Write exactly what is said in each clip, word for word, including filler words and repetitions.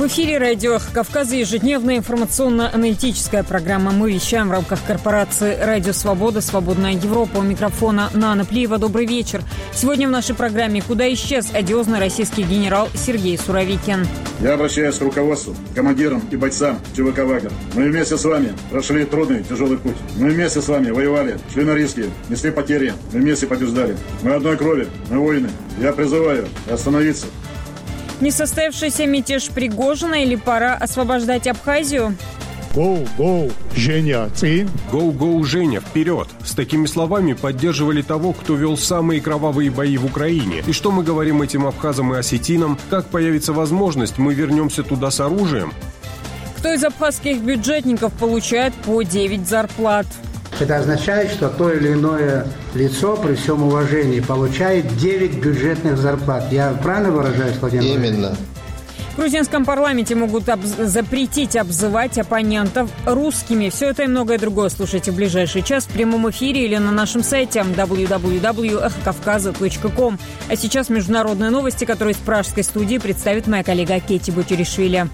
В эфире радио «Эхо Кавказа» ежедневная информационно-аналитическая программа. Мы вещаем в рамках корпорации «Радио Свобода», «Свободная Европа». У микрофона Нана Плиева. Добрый вечер. Сегодня в нашей программе «Куда исчез одиозный российский генерал Сергей Суровикин?». Я обращаюсь к руководству, командирам и бойцам ЧВК «Вагнер». Мы вместе с вами прошли трудный, тяжелый путь. Мы вместе с вами воевали, шли на риски, несли потери. Мы вместе побеждали. Мы одной крови, мы воины. Я призываю остановиться. Несостоявшийся мятеж Пригожина или пора освобождать Абхазию? Go, go, Женя, ты? Go, go, Женя, вперед! С такими словами поддерживали того, кто вел самые кровавые бои в Украине. И что мы говорим этим абхазам и осетинам? Как появится возможность, мы вернемся туда с оружием? Кто из абхазских бюджетников получает по девять зарплат? Это означает, что то или иное лицо, при всем уважении, получает девять бюджетных зарплат. Я правильно выражаюсь, Владимир? Именно. В грузинском парламенте могут обз- запретить обзывать оппонентов русскими. Все это и многое другое слушайте в ближайший час в прямом эфире или на нашем сайте дабл ю дабл ю дабл ю точка эхо кавказа точка ком. А сейчас международные новости, которые из пражской студии представит моя коллега Кетти Бутеришвили.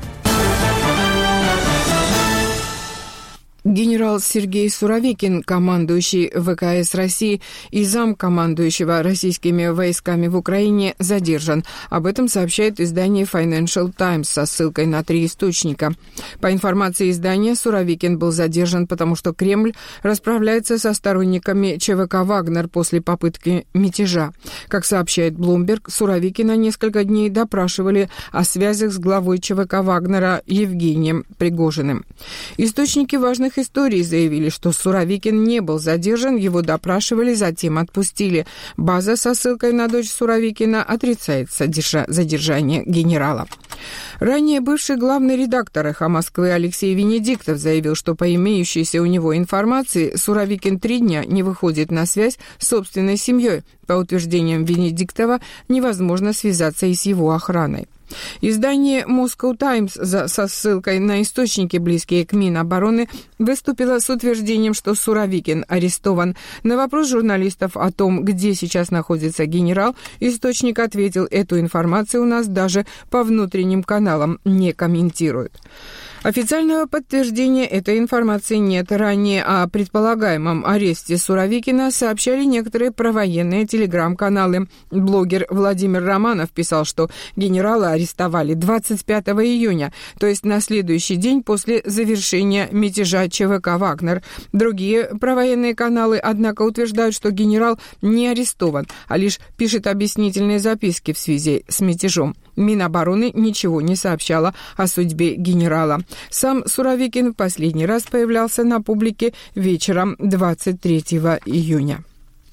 Генерал Сергей Суровикин, командующий ВКС России и замкомандующего российскими войсками в Украине, задержан. Об этом сообщает издание Financial Times со ссылкой на три источника. По информации издания, Суровикин был задержан, потому что Кремль расправляется со сторонниками ЧВК «Вагнер» после попытки мятежа. Как сообщает Bloomberg, Суровикина несколько дней допрашивали о связях с главой ЧВК «Вагнера» Евгением Пригожиным. Источники важных историй заявили, что Суровикин не был задержан, его допрашивали, затем отпустили. База со ссылкой на дочь Суровикина отрицает содержа- задержание генерала. Ранее бывший главный редактор «Эхо Москвы» Алексей Венедиктов заявил, что по имеющейся у него информации Суровикин три дня не выходит на связь с собственной семьей. По утверждениям Венедиктова, невозможно связаться и с его охраной. Издание Moscow Times за, со ссылкой на источники, близкие к Минобороны, выступило с утверждением, что Суровикин арестован. На вопрос журналистов о том, где сейчас находится генерал, источник ответил: эту информацию у нас даже по внутренним каналам не комментируют. Официального подтверждения этой информации нет. Ранее о предполагаемом аресте Суровикина сообщали некоторые провоенные телеграм-каналы. Блогер Владимир Романов писал, что генерала арестовали двадцать пятого июня, то есть на следующий день после завершения мятежа ЧВК «Вагнер». Другие провоенные каналы, однако, утверждают, что генерал не арестован, а лишь пишет объяснительные записки в связи с мятежом. Минобороны ничего не сообщала о судьбе генерала. Сам Суровикин в последний раз появлялся на публике вечером двадцать третьего июня.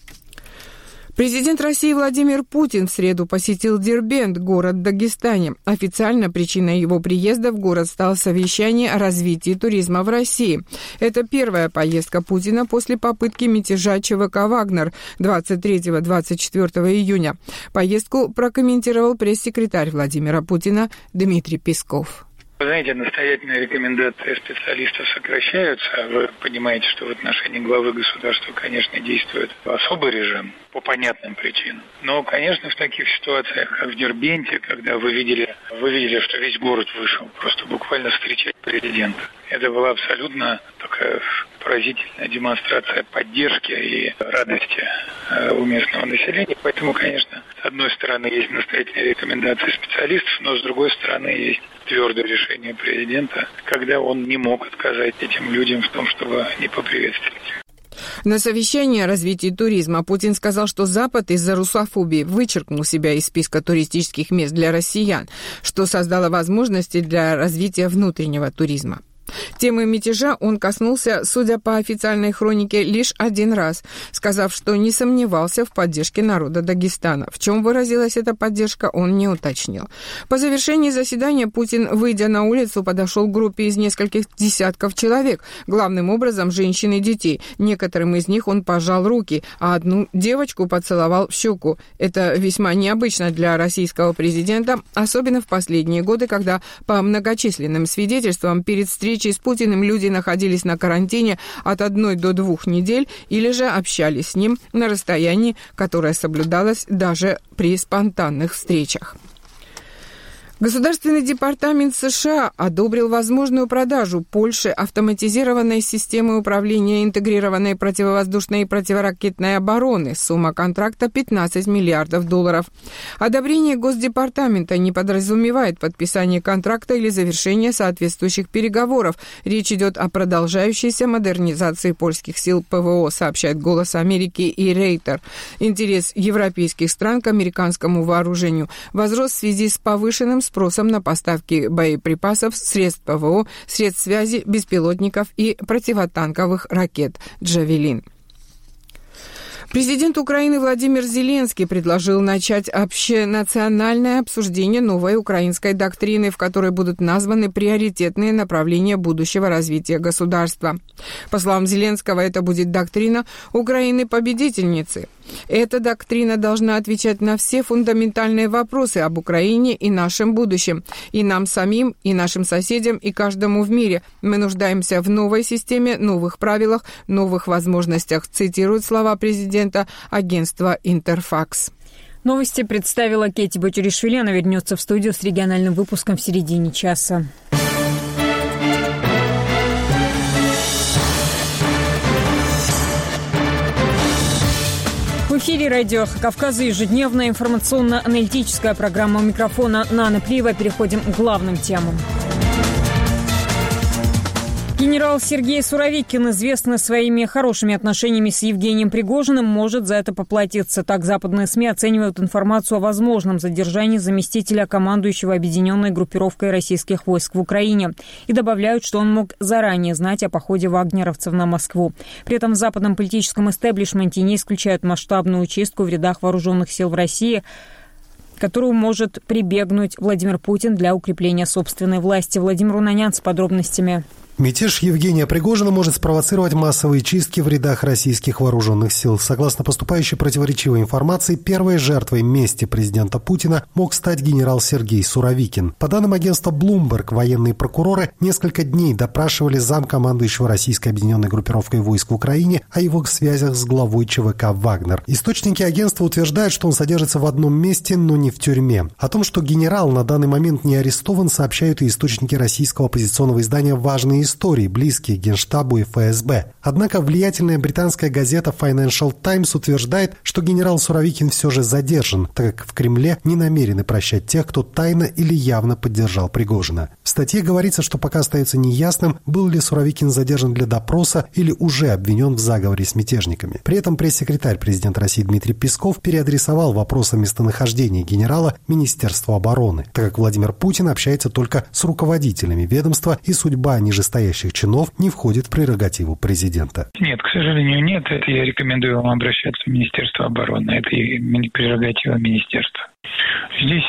Президент России Владимир Путин в среду посетил Дербент, город в Дагестане. Официально причиной его приезда в город стало совещание о развитии туризма в России. Это первая поездка Путина после попытки мятежа ЧВК «Вагнер» двадцать третьего — двадцать четвёртого июня. Поездку прокомментировал пресс-секретарь Владимира Путина Дмитрий Песков. Вы знаете, настоятельные рекомендации специалистов сокращаются. Вы понимаете, что в отношении главы государства, конечно, действует особый режим по понятным причинам. Но, конечно, в таких ситуациях, как в Дербенте, когда вы видели, вы видели, что весь город вышел просто буквально встречать президента. Это была абсолютно такая поразительная демонстрация поддержки и радости у местного населения. Поэтому, конечно, с одной стороны есть настоятельные рекомендации специалистов, но с другой стороны есть твердое решение президента, когда он не мог отказать этим людям в том, чтобы они поприветствовали. На совещании о развитии туризма Путин сказал, что Запад из-за русофобии вычеркнул себя из списка туристических мест для россиян, что создало возможности для развития внутреннего туризма. Темы мятежа он коснулся, судя по официальной хронике, лишь один раз, сказав, что не сомневался в поддержке народа Дагестана. В чем выразилась эта поддержка, он не уточнил. По завершении заседания Путин, выйдя на улицу, подошел к группе из нескольких десятков человек, главным образом женщин и детей. Некоторым из них он пожал руки, а одну девочку поцеловал в щеку. Это весьма необычно для российского президента, особенно в последние годы, когда по многочисленным свидетельствам перед встречей с Путиным люди находились на карантине от одной до двух недель или же общались с ним на расстоянии, которое соблюдалось даже при спонтанных встречах. Государственный департамент США одобрил возможную продажу Польше автоматизированной системы управления интегрированной противовоздушной и противоракетной обороны. Сумма контракта пятнадцать миллиардов долларов. Одобрение Госдепартамента не подразумевает подписание контракта или завершение соответствующих переговоров. Речь идет о продолжающейся модернизации польских сил ПВО, сообщает «Голос Америки» и Рейтер. Интерес европейских стран к американскому вооружению возрос в связи с повышенным спросом на поставки боеприпасов, средств ПВО, средств связи, беспилотников и противотанковых ракет «Джавелин». Президент Украины Владимир Зеленский предложил начать общенациональное обсуждение новой украинской доктрины, в которой будут названы приоритетные направления будущего развития государства. По словам Зеленского, это будет доктрина Украины-победительницы. Эта доктрина должна отвечать на все фундаментальные вопросы об Украине и нашем будущем. И нам самим, и нашим соседям, и каждому в мире. Мы нуждаемся в новой системе, новых правилах, новых возможностях, цитирует слова президента агентства «Интерфакс». Новости представила Кэти Батюришвили. Она вернется в студию с региональным выпуском в середине часа. В эфире радио Кавказа ежедневная информационно-аналитическая программа. У микрофона Нана Плиева. Переходим к главным темам. Генерал Сергей Суровикин, известный своими хорошими отношениями с Евгением Пригожиным, может за это поплатиться. Так западные СМИ оценивают информацию о возможном задержании заместителя командующего объединенной группировкой российских войск в Украине и добавляют, что он мог заранее знать о походе вагнеровцев на Москву. При этом в западном политическом истеблишменте не исключают масштабную чистку в рядах вооруженных сил в России, к которую может прибегнуть Владимир Путин для укрепления собственной власти. Владимир Унанян с подробностями. Мятеж Евгения Пригожина может спровоцировать массовые чистки в рядах российских вооруженных сил. Согласно поступающей противоречивой информации, первой жертвой мести президента Путина мог стать генерал Сергей Суровикин. По данным агентства Bloomberg, военные прокуроры несколько дней допрашивали замкомандующего российской объединенной группировкой войск в Украине о его связях с главой ЧВК «Вагнер». Источники агентства утверждают, что он содержится в одном месте, но не в тюрьме. О том, что генерал на данный момент не арестован, сообщают и источники российского оппозиционного издания «Важные истории», близкие к Генштабу и эф эс бэ. Однако влиятельная британская газета Financial Times утверждает, что генерал Суровикин все же задержан, так как в Кремле не намерены прощать тех, кто тайно или явно поддержал Пригожина. В статье говорится, что пока остается неясным, был ли Суровикин задержан для допроса или уже обвинен в заговоре с мятежниками. При этом пресс-секретарь президента России Дмитрий Песков переадресовал вопрос о местонахождении генерала Министерству обороны, так как Владимир Путин общается только с руководителями ведомства, и судьба нижестоящих чинов не входит в прерогативу президента. Нет, к сожалению, нет. Это я рекомендую вам обращаться в Министерство обороны. Это и прерогатива министерства. Здесь,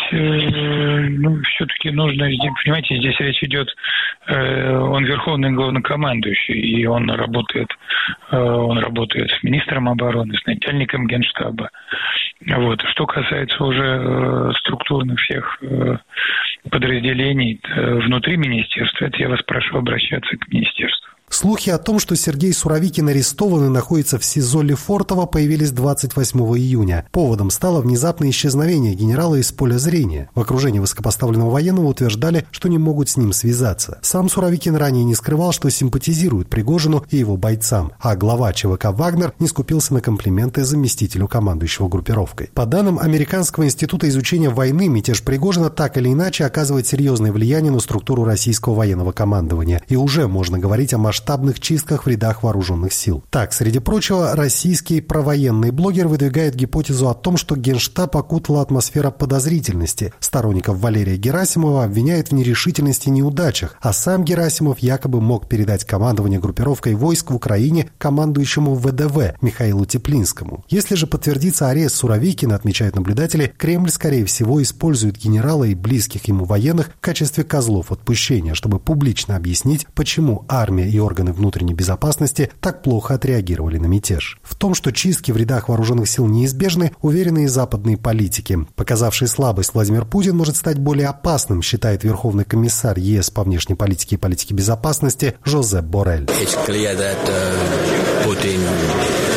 э, ну, все-таки нужно, понимаете, здесь речь идет, э, он верховный главнокомандующий, и он работает, э, он работает с министром обороны, с начальником Генштаба. Вот. Что касается уже э, структурных всех э, подразделений э, внутри министерства, это я вас прошу обращаться к министерству. Слухи о том, что Сергей Суровикин арестован и находится в СИЗО Лефортово, появились двадцать восьмого июня. Поводом стало внезапное исчезновение генерала из поля зрения. В окружении высокопоставленного военного утверждали, что не могут с ним связаться. Сам Суровикин ранее не скрывал, что симпатизирует Пригожину и его бойцам, а глава ЧВК «Вагнер» не скупился на комплименты заместителю командующего группировкой. По данным Американского института изучения войны, мятеж Пригожина так или иначе оказывает серьезное влияние на структуру российского военного командования. И уже можно говорить о масштабе масштабных чистках в рядах вооруженных сил. Так, среди прочего, российский провоенный блогер выдвигает гипотезу о том, что Генштаб окутала атмосфера подозрительности. Сторонников Валерия Герасимова обвиняет в нерешительности и неудачах, а сам Герасимов якобы мог передать командование группировкой войск в Украине командующему вэ дэ вэ Михаилу Теплинскому. Если же подтвердится арест Суровикина, отмечают наблюдатели, Кремль, скорее всего, использует генерала и близких ему военных в качестве козлов отпущения, чтобы публично объяснить, почему армия и органы внутренней безопасности так плохо отреагировали на мятеж. В том, что чистки в рядах вооруженных сил неизбежны, уверены и западные политики. Показавший слабость Владимир Путин может стать более опасным, считает верховный комиссар ЕС по внешней политике и политике безопасности Жозеп Боррель.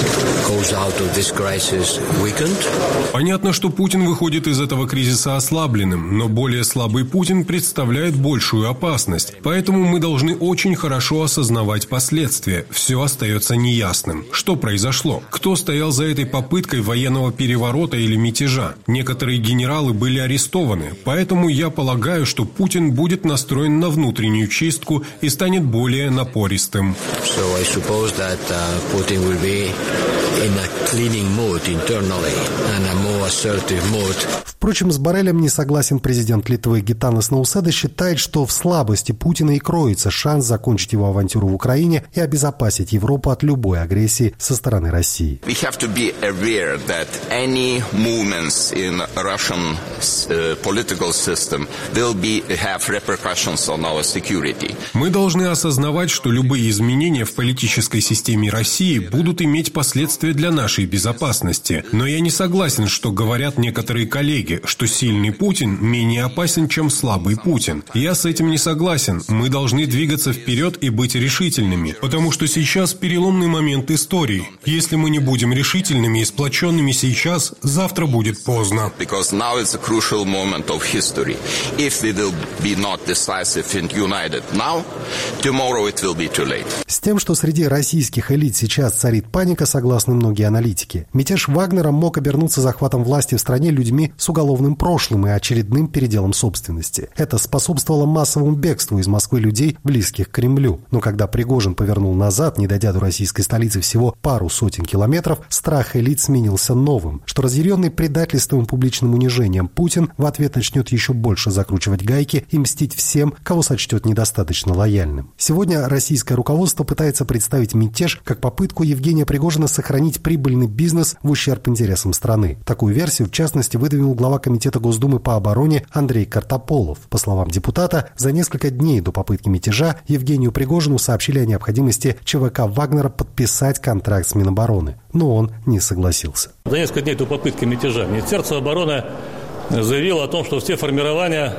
Понятно, что Путин выходит из этого кризиса ослабленным, но более слабый Путин представляет большую опасность. Поэтому мы должны очень хорошо осознавать последствия. Все остается неясным. Что произошло? Кто стоял за этой попыткой военного переворота или мятежа? Некоторые генералы были арестованы. Поэтому я полагаю, что Путин будет настроен на внутреннюю чистку и станет более напористым. So I suppose that uh, Putin will be in a cleaning mood internally and a more assertive mood. Впрочем, с Боррелем не согласен президент Литвы Гитанас Науседа, считает, что в слабости Путина и кроется шанс закончить его авантюру в Украине и обезопасить Европу от любой агрессии со стороны России. We have to be aware that any movements in Russian uh, political system will be have repercussions on our security. Мы должны осознавать, что любые изменения в политической системе России будут иметь последствия для нашей безопасности. Но я не согласен, что говорят некоторые коллеги, что сильный Путин менее опасен, чем слабый Путин. Я с этим не согласен. Мы должны двигаться вперед и быть решительными, потому что сейчас переломный момент истории. Если мы не будем решительными и сплоченными сейчас, завтра будет поздно. Because now it's a crucial moment of history. If we will be not decisive and united now, tomorrow it will be too late. С тем, что среди российских элит сейчас царит паника, согласны многие аналитики. Мятеж Вагнера мог обернуться захватом власти в стране людьми с уголовным прошлым и очередным переделом собственности. Это способствовало массовому бегству из Москвы людей, близких к Кремлю. Но когда Пригожин повернул назад, не дойдя до российской столицы всего пару сотен километров, страх элит сменился новым, что разъяренный предательством и публичным унижением Путин в ответ начнет еще больше закручивать гайки и мстить всем, кого сочтет недостаточно лояльным. Сегодня российское руководство пытается представить мятеж как попытку Евгения Пригожина сохранить прибыльный бизнес в ущерб интересам страны. Такую версию, в частности, выдвинул глава Комитета Госдумы по обороне Андрей Картополов. По словам депутата, за несколько дней до попытки мятежа Евгению Пригожину сообщили о необходимости ЧВК Вагнера подписать контракт с Минобороны. Но он не согласился. За несколько дней до попытки мятежа Министерство обороны заявило о том, что все формирования,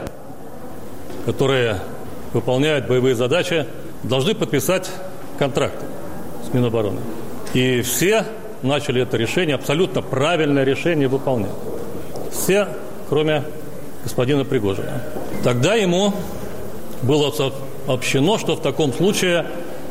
которые выполняют боевые задачи, должны подписать контракты с Минобороны. И все начали это решение, абсолютно правильное решение, выполнять. Все, кроме господина Пригожина. Тогда ему было сообщено, что в таком случае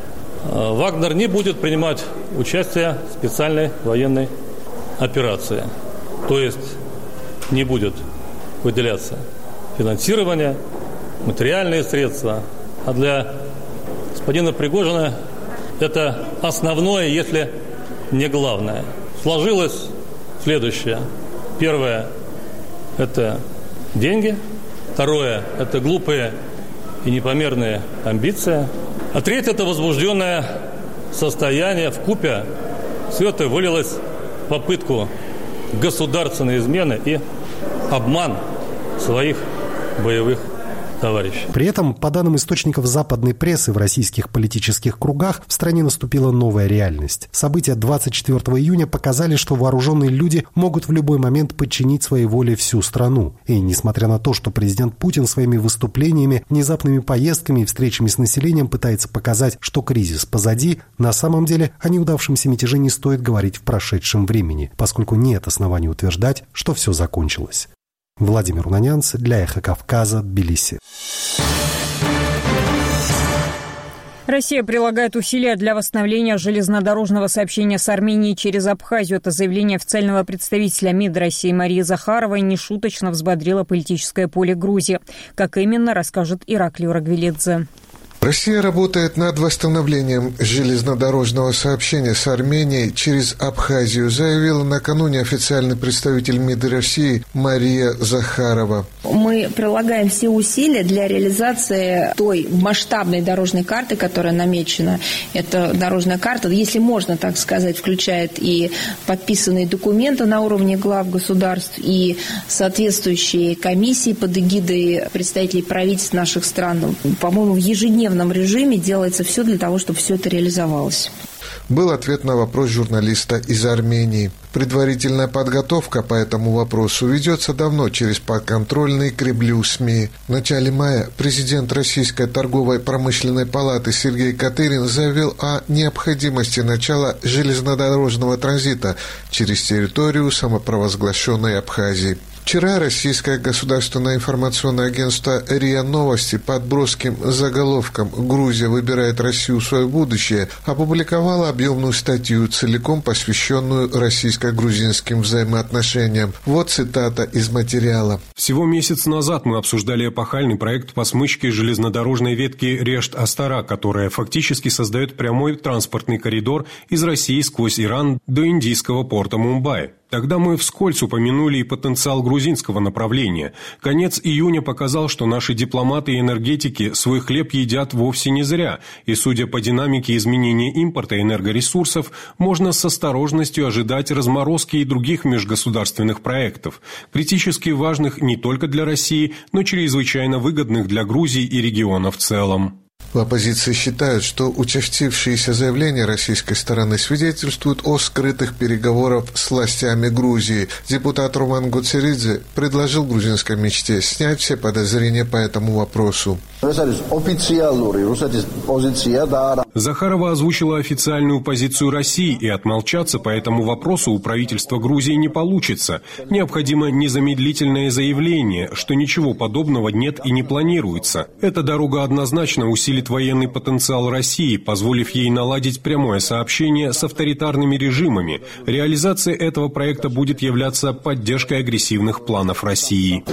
Вагнер не будет принимать участие в специальной военной операции. То есть не будет выделяться финансирование, материальные средства. А для господина Пригожина это основное, если не главное. Сложилось следующее. Первое – это деньги. Второе – это глупые и непомерные амбиции. А третье – это возбужденное состояние вкупе. Все это вылилось в попытку государственной измены и обман своих боевых товарищей. При этом, по данным источников западной прессы, в российских политических кругах в стране наступила новая реальность. События двадцать четвёртого июня показали, что вооруженные люди могут в любой момент подчинить своей воле всю страну. И несмотря на то, что президент Путин своими выступлениями, внезапными поездками и встречами с населением пытается показать, что кризис позади, на самом деле о неудавшемся мятеже не стоит говорить в прошедшем времени, поскольку нет оснований утверждать, что все закончилось. Владимир Унанянц для «Эхо Кавказа», Тбилиси. Россия прилагает усилия для восстановления железнодорожного сообщения с Арменией через Абхазию. Это заявление официального представителя МИД России Марии Захаровой нешуточно взбодрило политическое поле Грузии. Как именно, расскажет Ираклий Рагвелидзе. Россия работает над восстановлением железнодорожного сообщения с Арменией через Абхазию, заявила накануне официальный представитель МИД России Мария Захарова. Мы прилагаем все усилия для реализации той масштабной дорожной карты, которая намечена. Эта дорожная карта, если можно так сказать, включает и подписанные документы на уровне глав государств, и соответствующие комиссии под эгидой представителей правительств наших стран. По-моему, в ежедневном режиме делается все для того, чтобы все это реализовалось. был ответ на вопрос журналиста из Армении. Предварительная подготовка по этому вопросу ведется давно через подконтрольные Кремлю СМИ. В начале мая президент Российской торговой промышленной палаты Сергей Катырин заявил о необходимости начала железнодорожного транзита через территорию самопровозглашенной Абхазии. Вчера российское государственное информационное агентство РИА Новости под броским заголовком «Грузия выбирает Россию в свое будущее» опубликовало объемную статью, целиком посвященную российско-грузинским взаимоотношениям. Вот цитата из материала. Всего месяц назад мы обсуждали эпохальный проект по смычке железнодорожной ветки Решт-Астара, которая фактически создает прямой транспортный коридор из России сквозь Иран до индийского порта Мумбаи. Тогда мы вскользь упомянули и потенциал грузинского направления. Конец июня показал, что наши дипломаты и энергетики свой хлеб едят вовсе не зря, и, судя по динамике изменения импорта энергоресурсов, можно с осторожностью ожидать разморозки и других межгосударственных проектов, критически важных не только для России, но чрезвычайно выгодных для Грузии и региона в целом. В оппозиции считают, что участившиеся заявления российской стороны свидетельствуют о скрытых переговорах с властями Грузии. Депутат Роман Гуцеридзе предложил грузинской мечте снять все подозрения по этому вопросу. Захарова озвучила официальную позицию России, и отмолчаться по этому вопросу у правительства Грузии не получится. Необходимо незамедлительное заявление, что ничего подобного нет и не планируется. Эта дорога однозначно усилит военный потенциал России, позволив ей наладить прямое сообщение с авторитарными режимами. Реализация этого проекта будет являться поддержкой агрессивных планов России.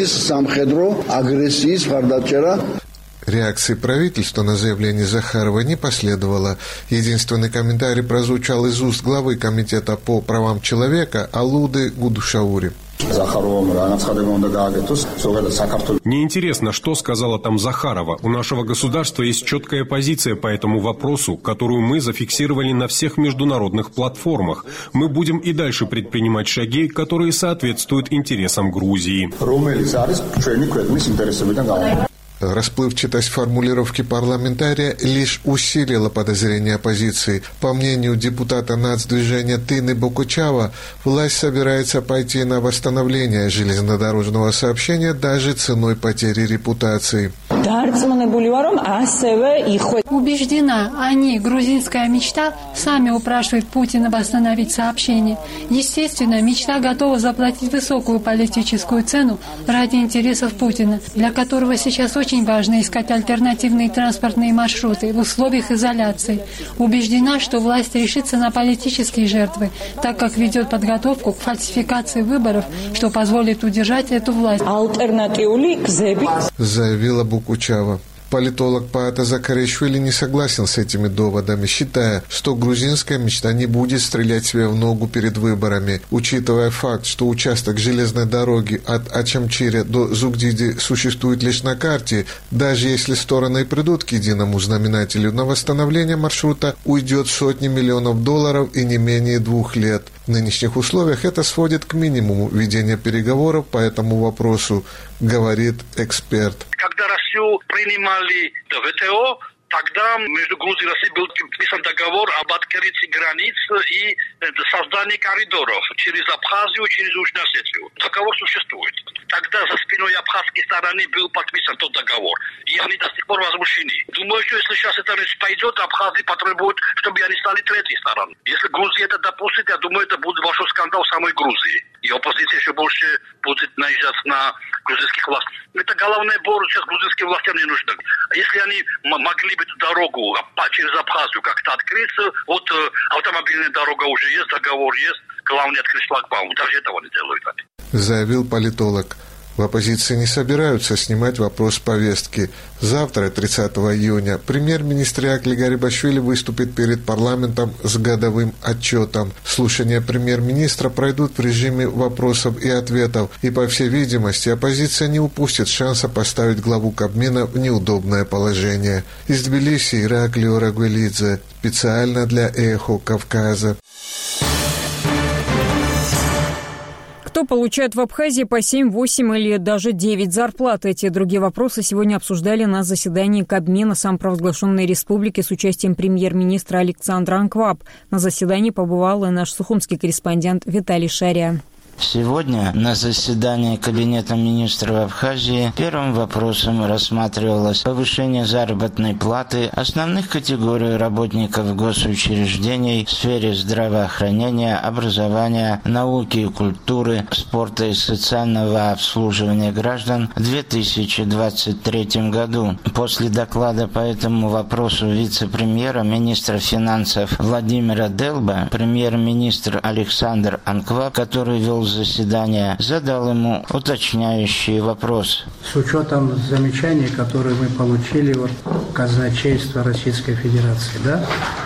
Реакции правительства на заявление Захарова не последовало. Единственный комментарий прозвучал из уст главы Комитета по правам человека Алуды Гудушаури. Мне интересно, что сказала там Захарова. У нашего государства есть четкая позиция по этому вопросу, которую мы зафиксировали на всех международных платформах. Мы будем и дальше предпринимать шаги, которые соответствуют интересам Грузии. Расплывчатость формулировки парламентария лишь усилила подозрения оппозиции. По мнению депутата нацдвижения Тыны Бокучава, власть собирается пойти на восстановление железнодорожного сообщения даже ценой потери репутации. Убеждена, они, грузинская мечта, сами упрашивают Путина восстановить сообщение. Естественно, мечта готова заплатить высокую политическую цену ради интересов Путина, для которого сейчас очень важно искать альтернативные транспортные маршруты в условиях изоляции. Убеждена, что власть решится на политические жертвы, так как ведет подготовку к фальсификации выборов, что позволит удержать эту власть. Заявила Бокучава. Политолог Паата Закаришвили не согласен с этими доводами, считая, что грузинская мечта не будет стрелять себе в ногу перед выборами. Учитывая факт, что участок железной дороги от Ачамчиря до Зугдиди существует лишь на карте, даже если стороны придут к единому знаменателю, на восстановление маршрута уйдет сотни миллионов долларов и не менее двух лет. В нынешних условиях это сводит к минимуму ведения переговоров по этому вопросу, говорит эксперт. Когда Россию принимали в ВТО, тогда между Грузией и Россией был подписан договор об открытии границ и создании коридоров через Абхазию, через Южную Осетию. Договор существует. Тогда за спиной абхазской стороны был подписан тот договор. И они до сих пор возмущены. Думаю, что если сейчас это пойдет, Абхазия потребует, чтобы они стали третьей стороной. Если Грузия это допустит, я думаю, это будет большой скандал в самой Грузии. И оппозиция еще больше будет наезжать на грузинских властей. Это головная боль сейчас грузинским властям не нужна. Если они могли бы эту дорогу через Абхазию как-то открыться, вот автомобильная дорога уже есть, договор есть, главное открыть шлагбаум. Даже этого не делают они. Заявил политолог. В оппозиции не собираются снимать вопрос с повестки. Завтра, тридцатого июня, премьер-министр Ираклий Гарибашвили выступит перед парламентом с годовым отчетом. Слушания премьер-министра пройдут в режиме вопросов и ответов, и, по всей видимости, оппозиция не упустит шанса поставить главу Кабмина в неудобное положение. Из Тбилиси Ираклий Орагвелидзе, специально для «Эхо Кавказа». Кто получает в Абхазии по семь, восемь или даже девять зарплат? Эти и другие вопросы сегодня обсуждали на заседании Кабмина самопровозглашенной республики с участием премьер-министра Александра Анкваб. На заседании побывал и наш сухумский корреспондент Виталий Шария. Сегодня на заседании Кабинета министров Абхазии первым вопросом рассматривалось повышение заработной платы основных категорий работников госучреждений в сфере здравоохранения, образования, науки и культуры, спорта и социального обслуживания граждан в две тысячи двадцать третьем году. После доклада по этому вопросу вице-премьера, министра финансов Владимира Делба, премьер-министр Александр Анкваб, который вел заседания, задал ему уточняющий вопрос. С учетом замечаний, которые мы получили от казначейства Российской Федерации, да?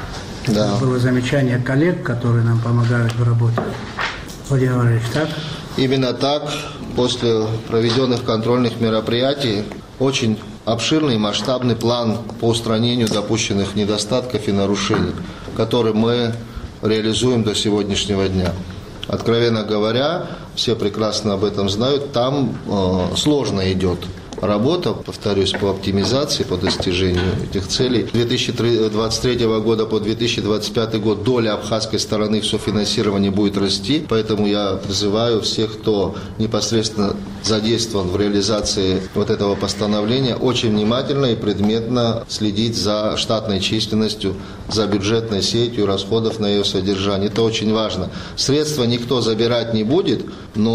Да. Было замечание коллег, которые нам помогают в работе. Владимир Валерьевич, так? Именно так. После проведенных контрольных мероприятий очень обширный масштабный план по устранению допущенных недостатков и нарушений, который мы реализуем до сегодняшнего дня. Откровенно говоря, все прекрасно об этом знают, там э, сложно идет работа, повторюсь, по оптимизации, по достижению этих целей. С две тысячи двадцать третьего года по две тысячи двадцать пятый год доля абхазской стороны в софинансировании будет расти, поэтому я призываю всех, кто непосредственно задействован в реализации вот этого постановления, очень внимательно и предметно следить за штатной численностью, за бюджетной сетью расходов на ее содержание. Это очень важно. Средства никто забирать не будет,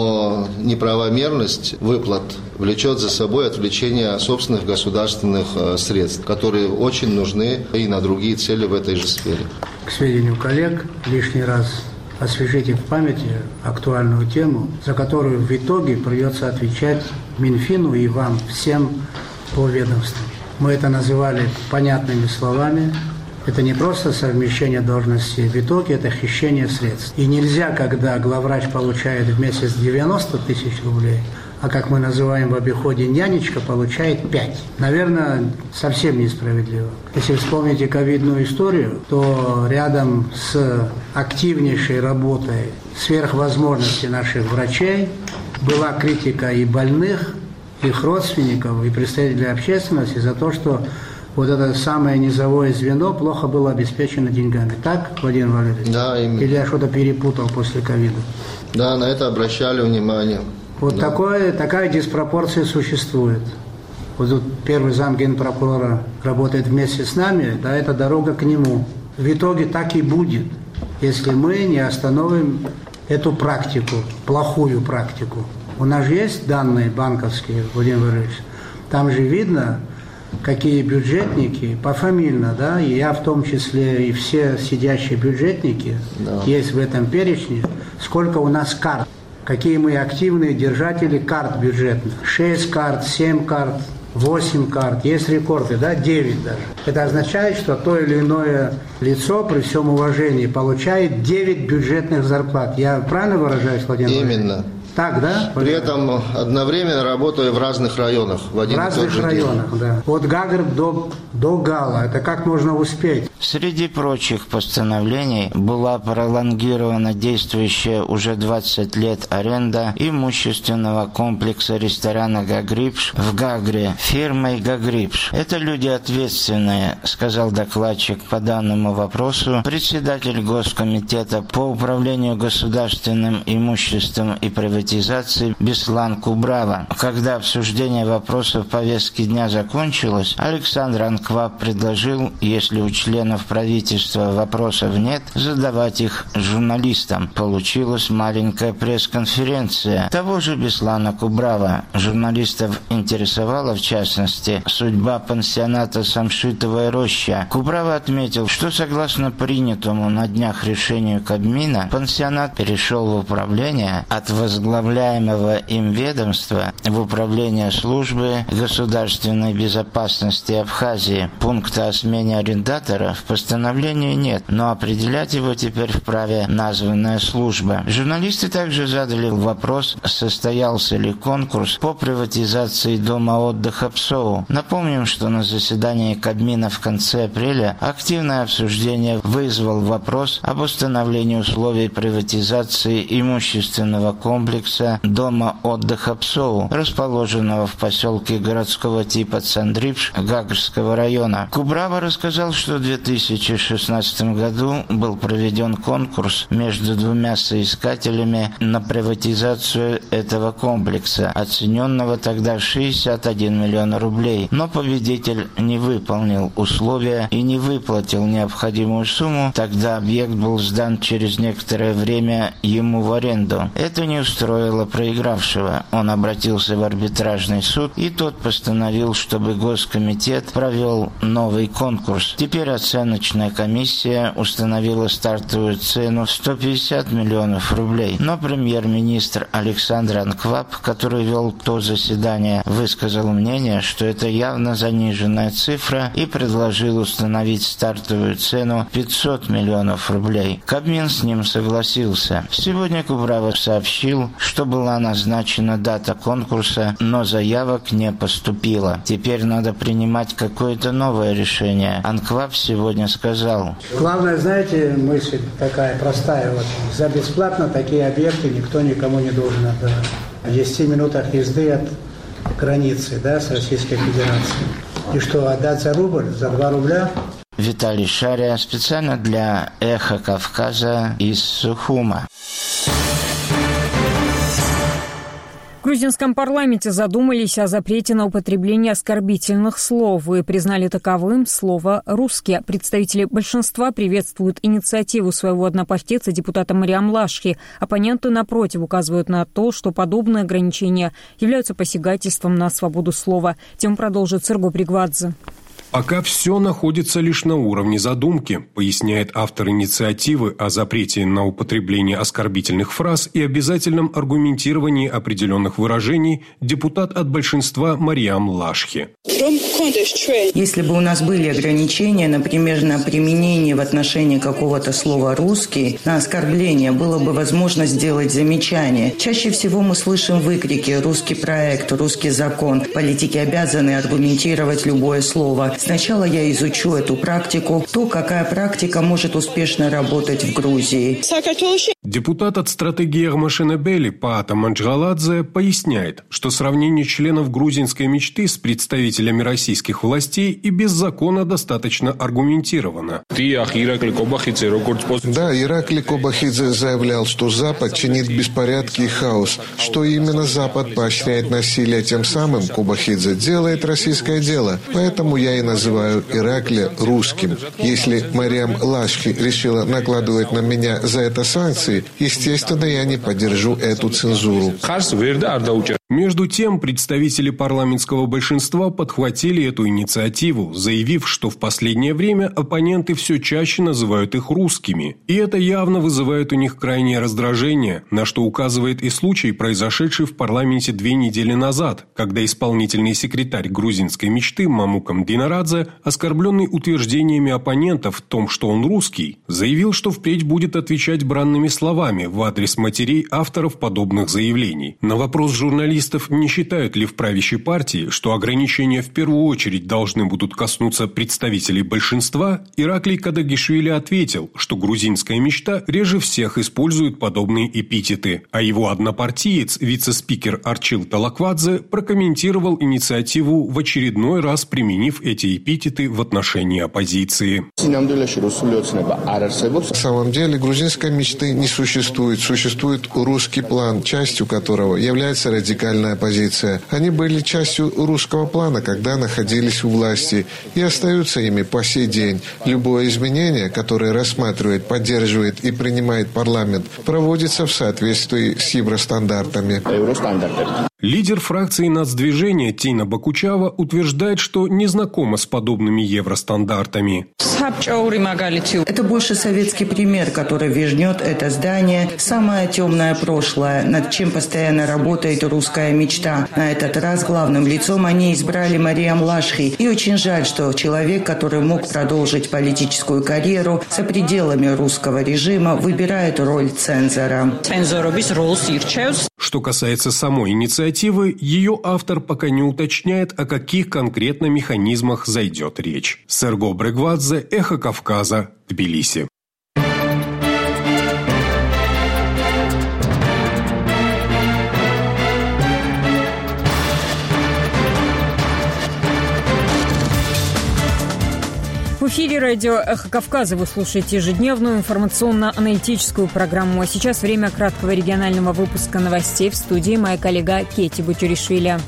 но неправомерность выплат влечет за собой отвлечение собственных государственных средств, которые очень нужны и на другие цели в этой же сфере. К сведению коллег, лишний раз освежите в памяти актуальную тему, за которую в итоге придется отвечать Минфину и вам всем по ведомствам. Мы это называли понятными словами. Это не просто совмещение должностей, в итоге это хищение средств. И нельзя, когда главврач получает в месяц девяносто тысяч рублей, а как мы называем в обиходе нянечка, получает пять. Наверное, совсем несправедливо. Если вспомните ковидную историю, то рядом с активнейшей работой сверхвозможностей наших врачей была критика и больных, их родственников, и представителей общественности за то, что вот это самое низовое звено плохо было обеспечено деньгами. Так, Владимир Валерьевич? Да, именно. Или я что-то перепутал после ковида? Да, на это обращали внимание. Вот да. такое, такая диспропорция существует. Вот тут первый зам генпрокурора работает вместе с нами, да, это дорога к нему. В итоге так и будет, если мы не остановим эту практику, плохую практику. У нас же есть данные банковские, Владимир Валерьевич, там же видно, какие бюджетники, пофамильно, да, и я в том числе, и все сидящие бюджетники, да, есть в этом перечне, сколько у нас карт, какие мы активные держатели карт бюджетных. шесть карт, семь карт, восемь карт, есть рекорды, да, девять даже. Это означает, что то или иное лицо, при всем уважении, получает девять бюджетных зарплат. Я правильно выражаюсь, Владимир Владимирович? Именно. Так, да? При этом одновременно работаю в разных районах. В, один в разных районах, день. Да. От Гагр до, до Гала. Это как можно успеть? Среди прочих постановлений была пролонгирована действующая уже двадцать лет аренда имущественного комплекса ресторана «Гагрипш» в Гагре фирмой «Гагрипш». Это люди ответственные, сказал докладчик по данному вопросу, председатель Госкомитета по управлению государственным имуществом и приватизацией Беслан Кубрава. Когда обсуждение вопросов повестки дня закончилось, Александр Анкваб предложил, если у членов правительства вопросов нет, задавать их журналистам. Получилась маленькая пресс-конференция того же Беслана Кубрава. Журналистов интересовала, в частности, судьба пансионата «Самшитовая роща». Кубрава отметил, что согласно принятому на днях решению Кабмина, пансионат перешел в управление от возглавления возглавляемого им ведомства в управление службы государственной безопасности Абхазии. Пункта о смене арендатора в постановлении нет, но определять его теперь вправе названная служба. Журналисты также задали вопрос, состоялся ли конкурс по приватизации дома отдыха ПСОУ. Напомним, что на заседании Кабмина в конце апреля активное обсуждение вызвал вопрос об установлении условий приватизации имущественного комплекса комплекса дома отдыха Псоу, расположенного в поселке городского типа Цандрипш Гагрского района. Кубрава рассказал, что в две тысячи шестнадцатом году был проведен конкурс между двумя соискателями на приватизацию этого комплекса, оцененного тогда в шестьдесят один миллион рублей. Но победитель не выполнил условия и не выплатил необходимую сумму. Тогда объект был сдан через некоторое время ему в аренду. Это не устроило проигравшего. Он обратился в арбитражный суд, и тот постановил, чтобы Госкомитет провел новый конкурс. Теперь оценочная комиссия установила стартовую цену в сто пятьдесят миллионов рублей. Но премьер-министр Александр Анкваб, который вел то заседание, высказал мнение, что это явно заниженная цифра, и предложил установить стартовую цену пятьсот миллионов рублей. Кабмин с ним согласился. Сегодня Кубрава сообщил, что была назначена дата конкурса, но заявок не поступило. Теперь надо принимать какое-то новое решение. Анкваб сегодня сказал: главное, знаете, мысль такая простая. Вот, за бесплатно такие объекты никто никому не должен отдавать. В десяти минутах езды от границы, да, с Российской Федерацией. И что, отдать за рубль, за два рубля? Виталий Шария специально для «Эхо Кавказа» из Сухума. В грузинском парламенте задумались о запрете на употребление оскорбительных слов и признали таковым слово «русские». Представители большинства приветствуют инициативу своего однопартийца депутата Мариам Лашхи. Оппоненты, напротив, указывают на то, что подобные ограничения являются посягательством на свободу слова. Тему продолжит Серго Бригвадзе. Пока все находится лишь на уровне задумки, поясняет автор инициативы о запрете на употребление оскорбительных фраз и обязательном аргументировании определенных выражений депутат от большинства Мариам Лашхи. Если бы у нас были ограничения, например, на применение в отношении какого-то слова «русский», на оскорбление, было бы возможно сделать замечание. Чаще всего мы слышим выкрики «русский проект», «русский закон». Политики обязаны аргументировать любое слово. Сначала я изучу эту практику, то, какая практика может успешно работать в Грузии. Депутат от стратегии Армашенебели Паата Манджгаладзе поясняет, что сравнение членов грузинской мечты с представителями российских властей и без закона достаточно аргументировано. Да, Ираклий Кобахидзе заявлял, что Запад чинит беспорядки и хаос, что именно Запад поощряет насилие, тем самым Кобахидзе делает российское дело. Поэтому я и называю Ираклия русским. Если Мариам Лашхи решила накладывать на меня за это санкции, естественно, я не поддержу эту цензуру. Между тем, представители парламентского большинства подхватили эту инициативу, заявив, что в последнее время оппоненты все чаще называют их русскими. И это явно вызывает у них крайнее раздражение, на что указывает и случай, произошедший в парламенте две недели назад, когда исполнительный секретарь грузинской мечты Мамукам Динарадзе, оскорбленный утверждениями оппонентов в том, что он русский, заявил, что впредь будет отвечать бранными словами в адрес матерей авторов подобных заявлений. На вопрос журналистов, не считают ли в правящей партии, что ограничения в первую очередь должны будут коснуться представителей большинства, Ираклий Кадагишвили ответил, что грузинская мечта реже всех использует подобные эпитеты, а его однопартиец, вице-спикер Арчил Талаквадзе, прокомментировал инициативу, в очередной раз применив эти эпитеты в отношении оппозиции. На самом деле грузинской мечты не существует. Существует русский план, частью которого является радикальная оппозиция. Они были частью русского плана, когда находились у власти, и остаются ими по сей день. Любое изменение, которое рассматривает, поддерживает и принимает парламент, проводится в соответствии с евростандартами. Лидер фракции нацдвижения Тина Бакучава утверждает, что не знакома с подобными евростандартами. Это больше советский пример, который вернет это здание в самое темное прошлое, над чем постоянно работает русская мечта. На этот раз главным лицом они избрали Мариам Лашхи. И очень жаль, что человек, который мог продолжить политическую карьеру за пределами русского режима, выбирает роль цензора. Что касается самой инициативы, ее автор пока не уточняет, о каких конкретно механизмах зайдет речь. Серго Бригвадзе, «Эхо Кавказа», Тбилиси. эфире радио «Эхо Кавказа». Вы слушаете ежедневную информационно-аналитическую программу. А сейчас время краткого регионального выпуска новостей. В студии моя коллега Кети Бутюришвили.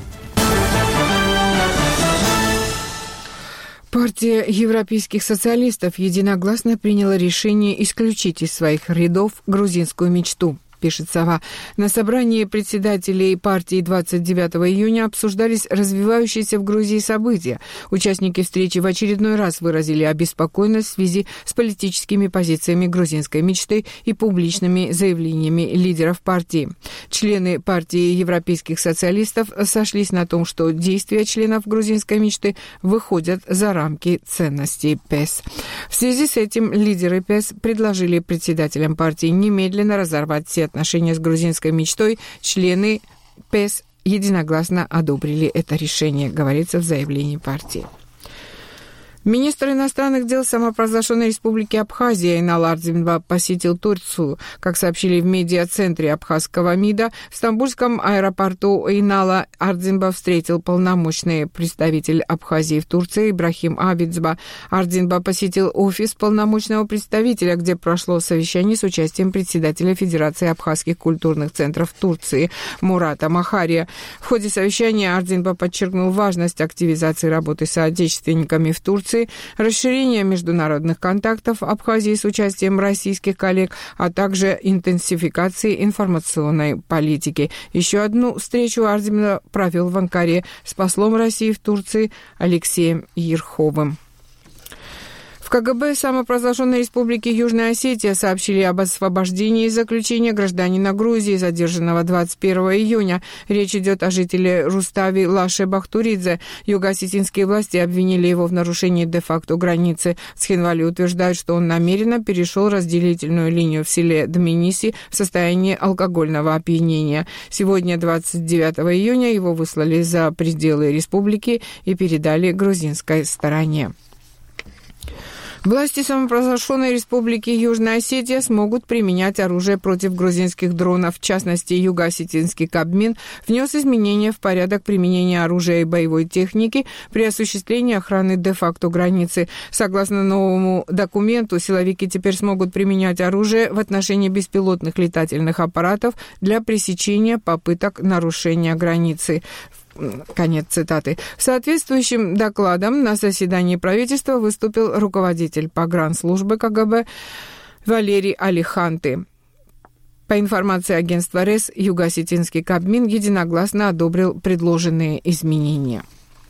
Партия европейских социалистов единогласно приняла решение исключить из своих рядов грузинскую мечту, пишет «Сова». На собрании председателей партии двадцать девятого июня обсуждались развивающиеся в Грузии события. Участники встречи в очередной раз выразили обеспокоенность в связи с политическими позициями грузинской мечты и публичными заявлениями лидеров партии. Члены партии европейских социалистов сошлись на том, что действия членов грузинской мечты выходят за рамки ценностей ПЭС. В связи с этим лидеры ПЭС предложили председателям партии немедленно разорвать все отношения с грузинской мечтой. Члены ПЭС единогласно одобрили это решение, говорится в заявлении партии. Министр иностранных дел самопровозглашенной республики Абхазия Инал Ардзинба посетил Турцию. Как сообщили в медиа-центре абхазского МИДа, в стамбульском аэропорту Инала Ардзинба встретил полномочный представитель Абхазии в Турции Ибрахим Абидзба. Ардзинба посетил офис полномочного представителя, где прошло совещание с участием председателя Федерации абхазских культурных центров Турции Мурата Махария. В ходе совещания Ардзинба подчеркнул важность активизации работы с соотечественниками в Турции, расширение международных контактов Абхазии с участием российских коллег, а также интенсификации информационной политики. Еще одну встречу Ардзинба провел в Анкаре с послом России в Турции Алексеем Ерховым. В КГБ самопровозглашенной республики Южная Осетия сообщили об освобождении из заключения гражданина Грузии, задержанного двадцать первого июня. Речь идет о жителе Рустави Лаше Бахтуридзе. Юго-осетинские власти обвинили его в нарушении де-факто границы. В Цхинвале утверждают, что он намеренно перешел разделительную линию в селе Дминиси в состоянии алкогольного опьянения. Сегодня, двадцать девятого июня, его выслали за пределы республики и передали грузинской стороне. Власти самопровозглашенной республики Южная Осетия смогут применять оружие против грузинских дронов. В частности, Юго-осетинский Кабмин внес изменения в порядок применения оружия и боевой техники при осуществлении охраны де-факто границы. Согласно новому документу, силовики теперь смогут применять оружие в отношении беспилотных летательных аппаратов для пресечения попыток нарушения границы. Конец цитаты. Соответствующим докладом на заседании правительства выступил руководитель погранслужбы КГБ Валерий Алиханты. По информации агентства РЭС, Юго-осетинский Кабмин единогласно одобрил предложенные изменения.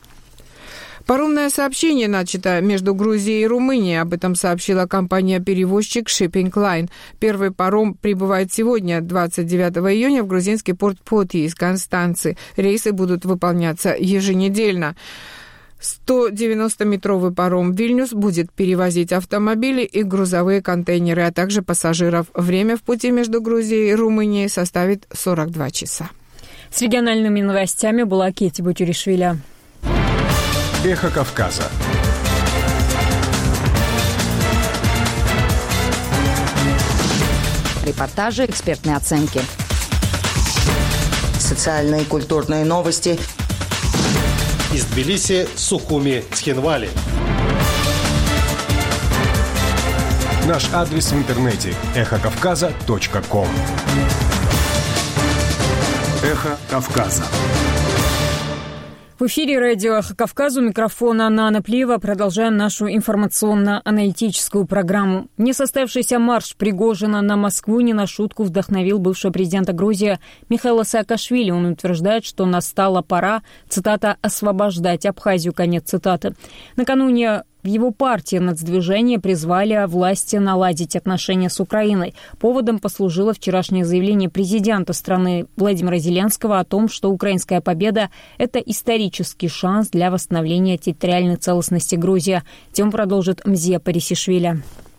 Паромное сообщение начато между Грузией и Румынией. Об этом сообщила компания-перевозчик Shipping Line. Первый паром прибывает сегодня, двадцать девятого июня, в грузинский порт Поти из Констанцы. Рейсы будут выполняться еженедельно. сто девяностометровый паром «Вильнюс» будет перевозить автомобили и грузовые контейнеры, а также пассажиров. Время в пути между Грузией и Румынией составит сорок два часа. С региональными новостями была Кети Бутюришвили. Эхо Кавказа. Репортажи, экспертные оценки. Социальные и культурные новости. Из Тбилиси, Сухуми, Цхинвали. Наш адрес в интернете – эхо кавказа точка ком. Эхо Кавказа. В эфире радио «Эхо Кавказа», у микрофона Нана Плиева. Продолжаем нашу информационно-аналитическую программу. Несостоявшийся марш Пригожина на Москву не на шутку вдохновил бывшего президента Грузии Михаила Саакашвили. Он утверждает, что настала пора, цитата, «освобождать Абхазию», конец цитаты. Накануне в его партии «Нацдвижение» призвали власти наладить отношения с Украиной. Поводом послужило вчерашнее заявление президента страны Владимира Зеленского о том, что украинская победа – это исторический шанс для восстановления территориальной целостности Грузии. Тему продолжит Мзия Парисишвили.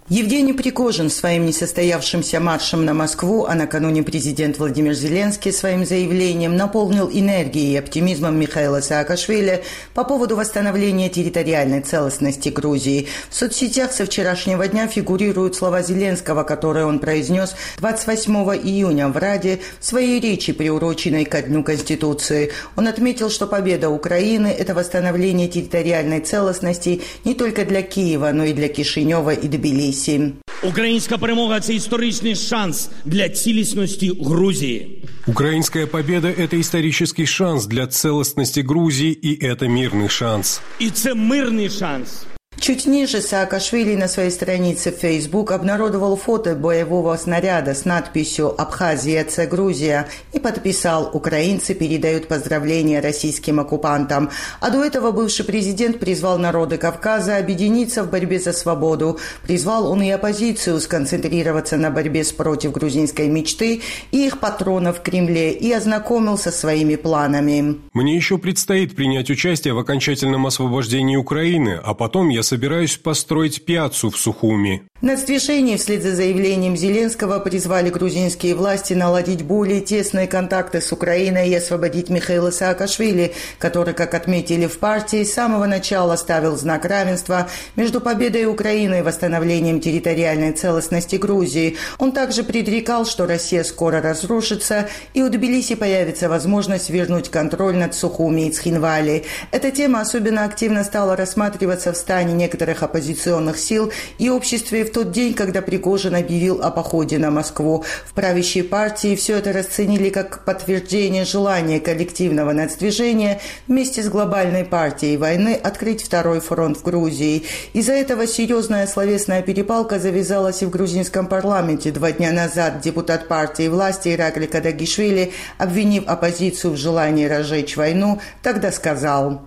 Евгений Пригожин своим несостоявшимся маршем на Москву, а накануне президент Владимир Зеленский своим заявлением наполнил энергией и оптимизмом Михаила Саакашвили по поводу восстановления территориальной целостности Грузии. В соцсетях со вчерашнего дня фигурируют слова Зеленского, которые он произнес двадцать восьмого июня в Раде в своей речи, приуроченной ко Дню Конституции. Он отметил, что победа Украины – это восстановление территориальной целостности не только для Киева, но и для Кишинева и Тбилиси. Українська перемога – це історичний шанс для цілісності Грузії. Украинская победа – это исторический шанс для целостности Грузии, и это мирный шанс. И це мирный шанс. Чуть ниже Саакашвили на своей странице в Facebook обнародовал фото боевого снаряда с надписью «Абхазия – це Грузия» и подписал «Украинцы передают поздравления российским оккупантам». А до этого бывший президент призвал народы Кавказа объединиться в борьбе за свободу. Призвал он и оппозицию сконцентрироваться на борьбе против грузинской мечты и их патронов в Кремле и ознакомил со своими планами. Мне еще предстоит принять участие в окончательном освобождении Украины, а потом я собираюсь построить пьяццу в Сухуми. На движении вслед за заявлением Зеленского призвали грузинские власти наладить более тесные контакты с Украиной и освободить Михаила Саакашвили, который, как отметили в партии, с самого начала ставил знак равенства между победой Украины и восстановлением территориальной целостности Грузии. Он также предрекал, что Россия скоро разрушится, и у Тбилиси появится возможность вернуть контроль над Сухуми и Цхинвали. Эта тема особенно активно стала рассматриваться в стане некоторых оппозиционных сил и обществе в тот день, когда Пригожин объявил о походе на Москву. В правящей партии все это расценили как подтверждение желания коллективного нацдвижения вместе с глобальной партией войны открыть второй фронт в Грузии. Из-за этого серьезная словесная перепалка завязалась и в грузинском парламенте. Два дня назад депутат партии власти Иракли Кадагишвили, обвинив оппозицию в желании разжечь войну, тогда сказал: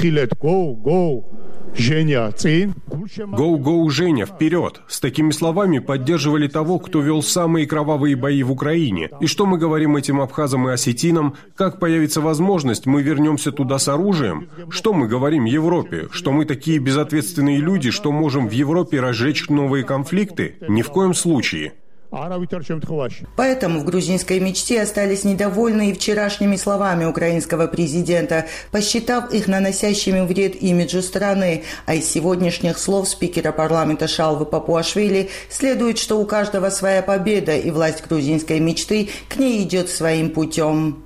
«Go, go. Женя, цин. Гоу-гоу, Женя, вперед! С такими словами поддерживали того, кто вел самые кровавые бои в Украине. И что мы говорим этим абхазам и осетинам? Как появится возможность, мы вернемся туда с оружием? Что мы говорим Европе? Что мы такие безответственные люди, что можем в Европе разжечь новые конфликты? Ни в коем случае. Поэтому в грузинской мечте остались недовольны и вчерашними словами украинского президента, посчитав их наносящими вред имиджу страны. А из сегодняшних слов спикера парламента Шалвы Папуашвили следует, что у каждого своя победа, и власть грузинской мечты к ней идет своим путем.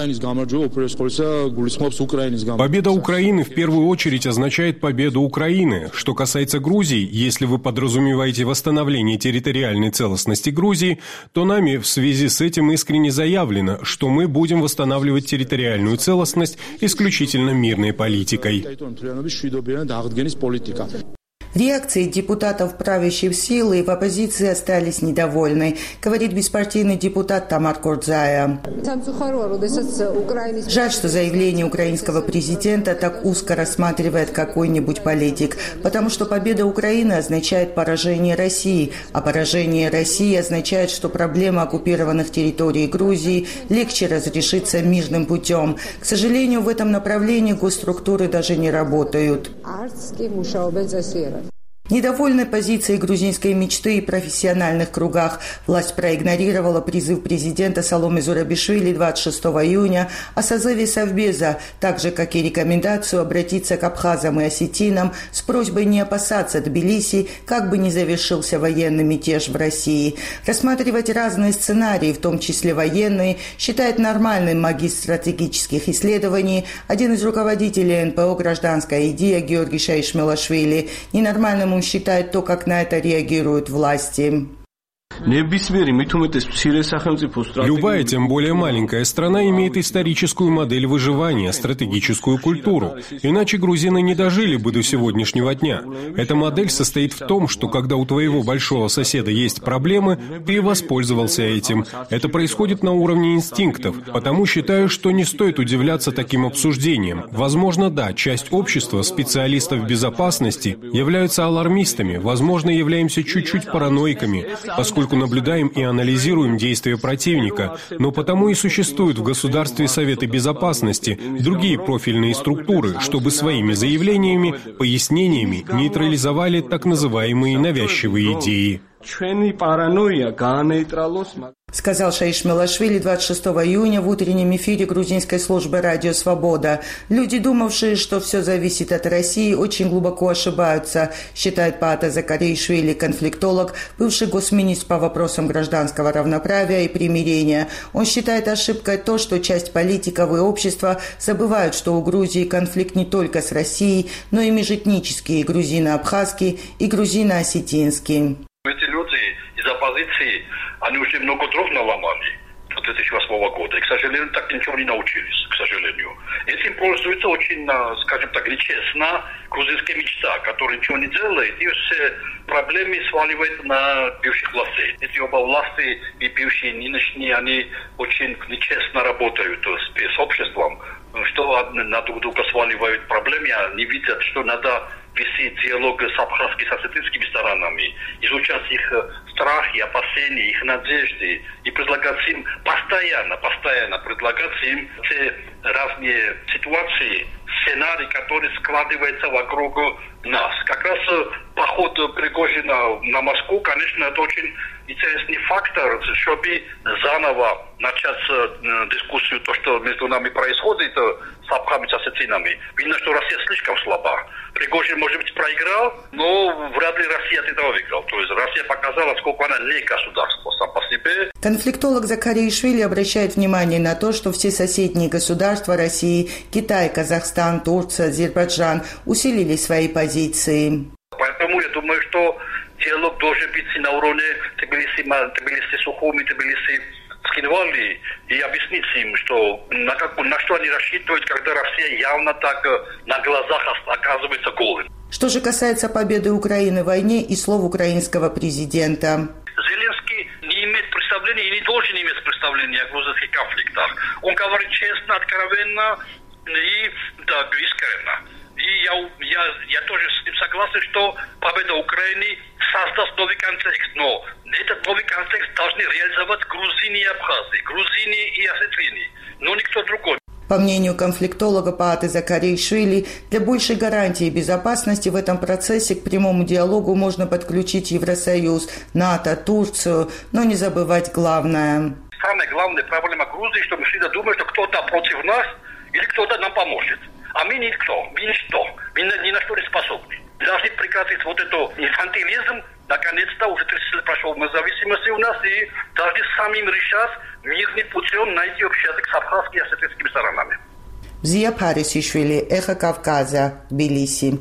Победа Украины в первую очередь означает победу Украины. Что касается Грузии, если вы подразумеваете восстановление территориальной целостности Грузии, то нами в связи с этим искренне заявлено, что мы будем восстанавливать территориальную целостность исключительно мирной политикой. Реакции депутатов правящей силы и в оппозиции остались недовольны, говорит беспартийный депутат Тамар Курдзая. Жаль, что заявление украинского президента так узко рассматривает какой-нибудь политик, потому что победа Украины означает поражение России, а поражение России означает, что проблема оккупированных территорий Грузии легче разрешится мирным путем. К сожалению, в этом направлении госструктуры даже не работают. Недовольной позицией грузинской мечты и профессиональных кругах власть проигнорировала призыв президента Саломе Зурабишвили двадцать шестого июня о созыве Совбеза, так же, как и рекомендацию обратиться к абхазам и осетинам с просьбой не опасаться Тбилиси, как бы ни завершился военный мятеж в России. Рассматривать разные сценарии, в том числе военные, считает нормальным магистр стратегических исследований, один из руководителей эн пэ о «Гражданская идея» Георгий Шаишмелашвили. Ненормальным он считает то, как на это реагируют власти. Любая, тем более маленькая страна, имеет историческую модель выживания, стратегическую культуру. Иначе грузины не дожили бы до сегодняшнего дня. Эта модель состоит в том, что когда у твоего большого соседа есть проблемы, ты воспользовался этим. Это происходит на уровне инстинктов. Потому считаю, что не стоит удивляться таким обсуждениям. Возможно, да, часть общества, специалистов безопасности, являются алармистами. Возможно, являемся чуть-чуть параноиками, поскольку поскольку наблюдаем и анализируем действия противника, но потому и существуют в государстве Советы Безопасности, другие профильные структуры, чтобы своими заявлениями, пояснениями нейтрализовали так называемые навязчивые идеи. Сказал Шаиш Мелашвили двадцать шестого июня в утреннем эфире грузинской службы «Радио Свобода». Люди, думавшие, что все зависит от России, очень глубоко ошибаются, считает Паата Закаришвили, конфликтолог, бывший госминистр по вопросам гражданского равноправия и примирения. Он считает ошибкой то, что часть политиков и общества забывают, что у Грузии конфликт не только с Россией, но и межэтнический, грузино-абхазский и грузино-осетинский. Эти люди из оппозиции, они уже много дров наломали до две тысячи восьмого года. И, к сожалению, так ничего не научились, к сожалению. Этим пользуется очень, скажем так, нечестно грузинская мечта, которая ничего не делает, и все проблемы сваливает на бывших властей. Эти оба власти, и бывшие, и нынешние, они очень нечестно работают с обществом, что на друг друга сваливают проблемы, они видят, что надо вести диалог с абхазскими, с осетинскими сторонами, изучать их страхи, опасения, их надежды и предлагать им постоянно, постоянно предлагать им те разные ситуации, сценарии, которые складываются вокруг нас. Как раз поход Пригожина на Москву, конечно, это очень интересный фактор, чтобы заново начать дискуссию, то, что между нами происходит с абхазами, с осетинами. Видно, что Россия слишком слаба. Пригожин, может быть, проиграл, но вряд ли Россия от этого выиграла. То есть Россия показала, сколько она не государство сам по себе. Конфликтолог Закаришвили обращает внимание на то, что все соседние государства России, Китай, Казахстан, Турция, Азербайджан усилили свои позиции. Поэтому я думаю, что диалог должен быть на уровне Тбилиси, Тбилиси, Сухуми, Тбилиси, Цхинвали, и объяснить им, что на, как, на что они рассчитывают, когда Россия явно так на глазах оказывается голым. Что же касается победы Украины в войне и слов украинского президента. Зеленский не имеет представления и не должен иметь представления о грузинских конфликтах. Он говорит честно, откровенно и да, искренне. И я, я, я тоже с ним согласен, что победа Украины создаст новый контекст. Но этот новый контекст должны реализовать грузины и абхазы, грузины и осетины, но никто другой. По мнению конфликтолога Пааты Закаришвили, для большей гарантии безопасности в этом процессе к прямому диалогу можно подключить Евросоюз, НАТО, Турцию, но не забывать главное. Самая главная проблема Грузии, что мы всегда думаем, что кто-то против нас или кто-то нам поможет. А мы никто, мы ничто, мы ни на что не способны. Должны прекратить вот этот инфантилизм. Наконец-то уже тридцать лет прошло независимости у нас, и должны самим решать мирным путем найти общий язык с абхазскими и осетинскими сторонами. Зия Парисишвили, Эхо Кавказа, Тбилиси.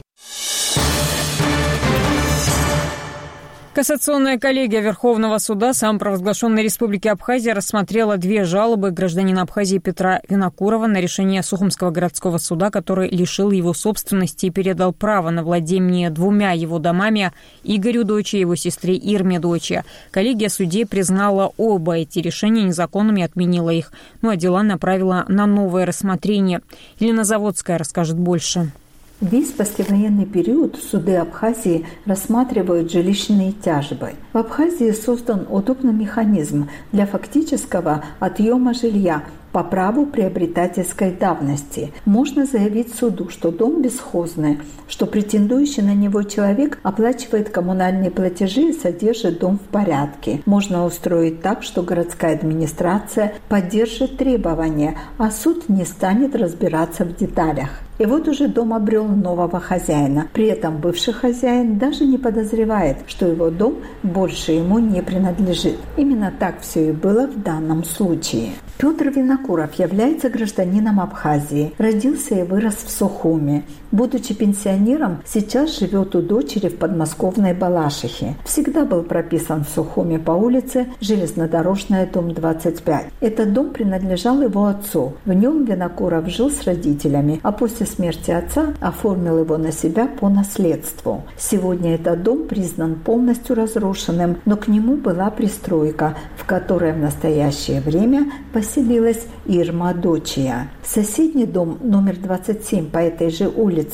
Кассационная коллегия Верховного суда самопровозглашенной Республики Абхазия рассмотрела две жалобы гражданина Абхазии Петра Винокурова на решение Сухумского городского суда, который лишил его собственности и передал право на владение двумя его домами Игорю Дочи и его сестре Ирме Дочи. Коллегия судей признала оба эти решения незаконными и отменила их, ну а дела направила на новое рассмотрение. Елена Заводская расскажет больше. Весь послевоенный период суды Абхазии рассматривают жилищные тяжбы. В Абхазии создан удобный механизм для фактического отъема жилья по праву приобретательской давности. Можно заявить суду, что дом бесхозный, что претендующий на него человек оплачивает коммунальные платежи и содержит дом в порядке. Можно устроить так, что городская администрация поддержит требования, а суд не станет разбираться в деталях. И вот уже дом обрел нового хозяина. При этом бывший хозяин даже не подозревает, что его дом больше ему не принадлежит. Именно так все и было в данном случае. Петр Винокуров является гражданином Абхазии. Родился и вырос в Сухуми. Будучи пенсионером, сейчас живет у дочери в подмосковной Балашихе. Всегда был прописан в Сухуми по улице Железнодорожная, дом двадцать пять. Этот дом принадлежал его отцу. В нем Винокуров жил с родителями, а после смерти отца оформил его на себя по наследству. Сегодня этот дом признан полностью разрушенным, но к нему была пристройка, в которой в настоящее время поселилась Ирма Дочия. Соседний дом номер двадцать семь по этой же улице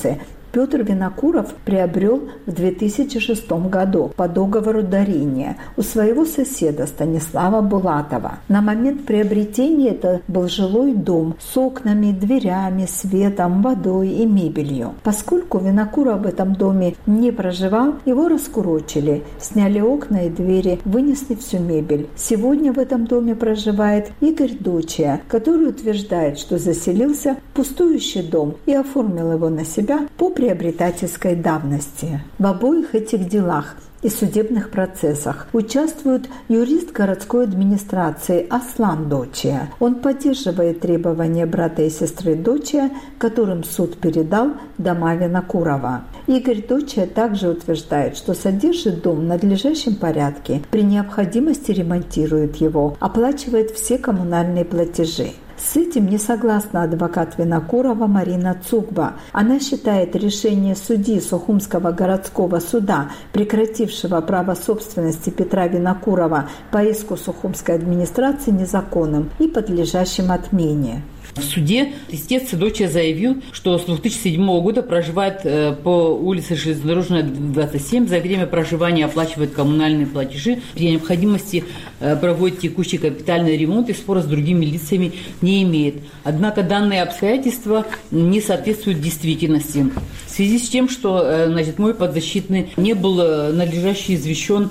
Петр Винокуров приобрел в две тысячи шестом году по договору дарения у своего соседа Станислава Булатова. На момент приобретения это был жилой дом с окнами, дверями, светом, водой и мебелью. Поскольку Винокуров в этом доме не проживал, его раскурочили, сняли окна и двери, вынесли всю мебель. Сегодня в этом доме проживает Игорь Дочия, который утверждает, что заселился в пустующий дом и оформил его на себя по приобретательской давности. В обоих этих делах и судебных процессах участвует юрист городской администрации Аслан Дочия. Он поддерживает требования брата и сестры Дочия, которым суд передал дома Винокурова. Игорь Дочия также утверждает, что содержит дом в надлежащем порядке, при необходимости ремонтирует его, оплачивает все коммунальные платежи. С этим не согласна адвокат Винокурова Марина Цукба. Она считает решение судьи Сухумского городского суда, прекратившего право собственности Петра Винокурова по иску Сухумской администрации, незаконным и подлежащим отмене. В суде истец Дочия заявил, что с две тысячи седьмого года проживает по улице Железнодорожная, двадцать семь. За время проживания оплачивает коммунальные платежи. При необходимости проводит текущий капитальный ремонт и спора с другими лицами не имеет. Однако данные обстоятельства не соответствуют действительности. В связи с тем, что значит, мой подзащитный не был надлежаще извещен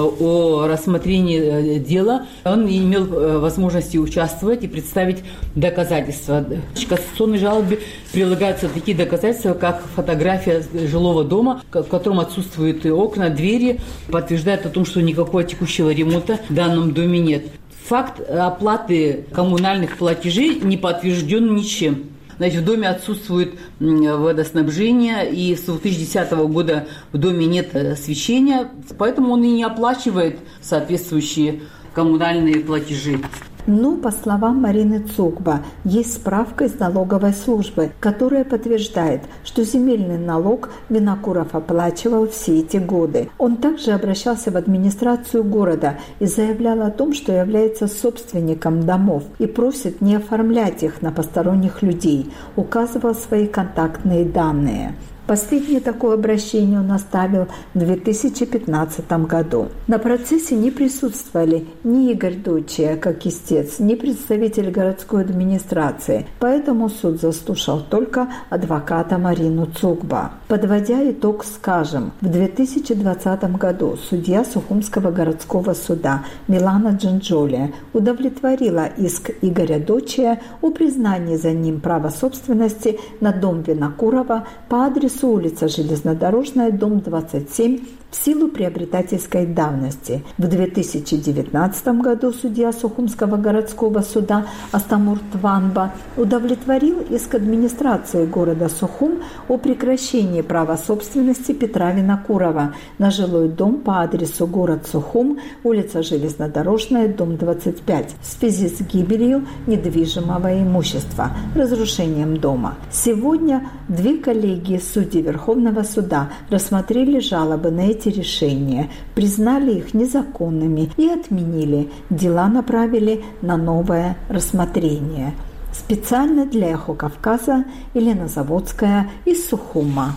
о рассмотрении дела, он не имел возможности участвовать и представить доказательства. В кассационной жалобе прилагаются такие доказательства, как фотография жилого дома, в котором отсутствуют окна, двери, подтверждает о том, что никакого текущего ремонта в данном доме нет. Факт оплаты коммунальных платежей не подтвержден ничем. Значит, в доме отсутствует водоснабжение, и с две тысячи десятого года в доме нет освещения, поэтому он и не оплачивает соответствующие коммунальные платежи. Но, по словам Марины Цукба, есть справка из налоговой службы, которая подтверждает, что земельный налог Винокуров оплачивал все эти годы. Он также обращался в администрацию города и заявлял о том, что является собственником домов и просит не оформлять их на посторонних людей, указывал свои контактные данные. Последнее такое обращение он оставил в две тысячи пятнадцатом году. На процессе не присутствовали ни Игорь Дочия, как истец, ни представитель городской администрации, поэтому суд заслушал только адвоката Марину Цукба. Подводя итог, скажем, в две тысячи двадцатом году судья Сухумского городского суда Милана Джанджолия удовлетворила иск Игоря Дочия о признании за ним права собственности на дом Винокурова по адресу улица Железнодорожная, дом двадцать семь, в силу приобретательской давности. В две тысячи девятнадцатом году судья Сухумского городского суда Астамур Тванба удовлетворил иск администрации города Сухум о прекращении права собственности Петра Винокурова на жилой дом по адресу город Сухум, улица Железнодорожная, дом двадцать пять, в связи с гибелью недвижимого имущества, разрушением дома. Сегодня две коллегии судей Верховного суда рассмотрели жалобы на эти решения, признали их незаконными и отменили. Дела направили на новое рассмотрение. Специально для «Эхо Кавказа» Елена Заводская из Сухума.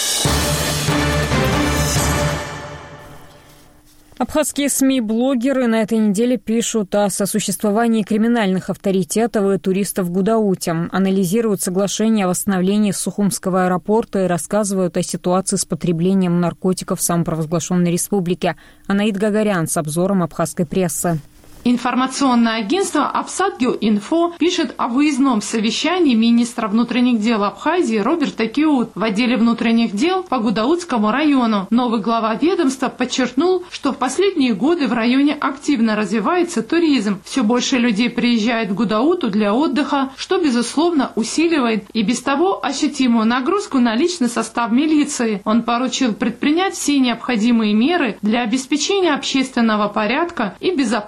Абхазские СМИ-блогеры на этой неделе пишут о сосуществовании криминальных авторитетов и туристов в Гудауте, анализируют соглашение о восстановлении Сухумского аэропорта и рассказывают о ситуации с потреблением наркотиков в самопровозглашенной республике. Анаид Гагарян с обзором абхазской прессы. Информационное агентство Апсадгил-Инфо пишет о выездном совещании министра внутренних дел Абхазии Роберта Киут в отделе внутренних дел по Гудаутскому району. Новый глава ведомства подчеркнул, что в последние годы в районе активно развивается туризм. Все больше людей приезжает в Гудауту для отдыха, что, безусловно, усиливает и без того ощутимую нагрузку на личный состав милиции. Он поручил предпринять все необходимые меры для обеспечения общественного порядка и безопасности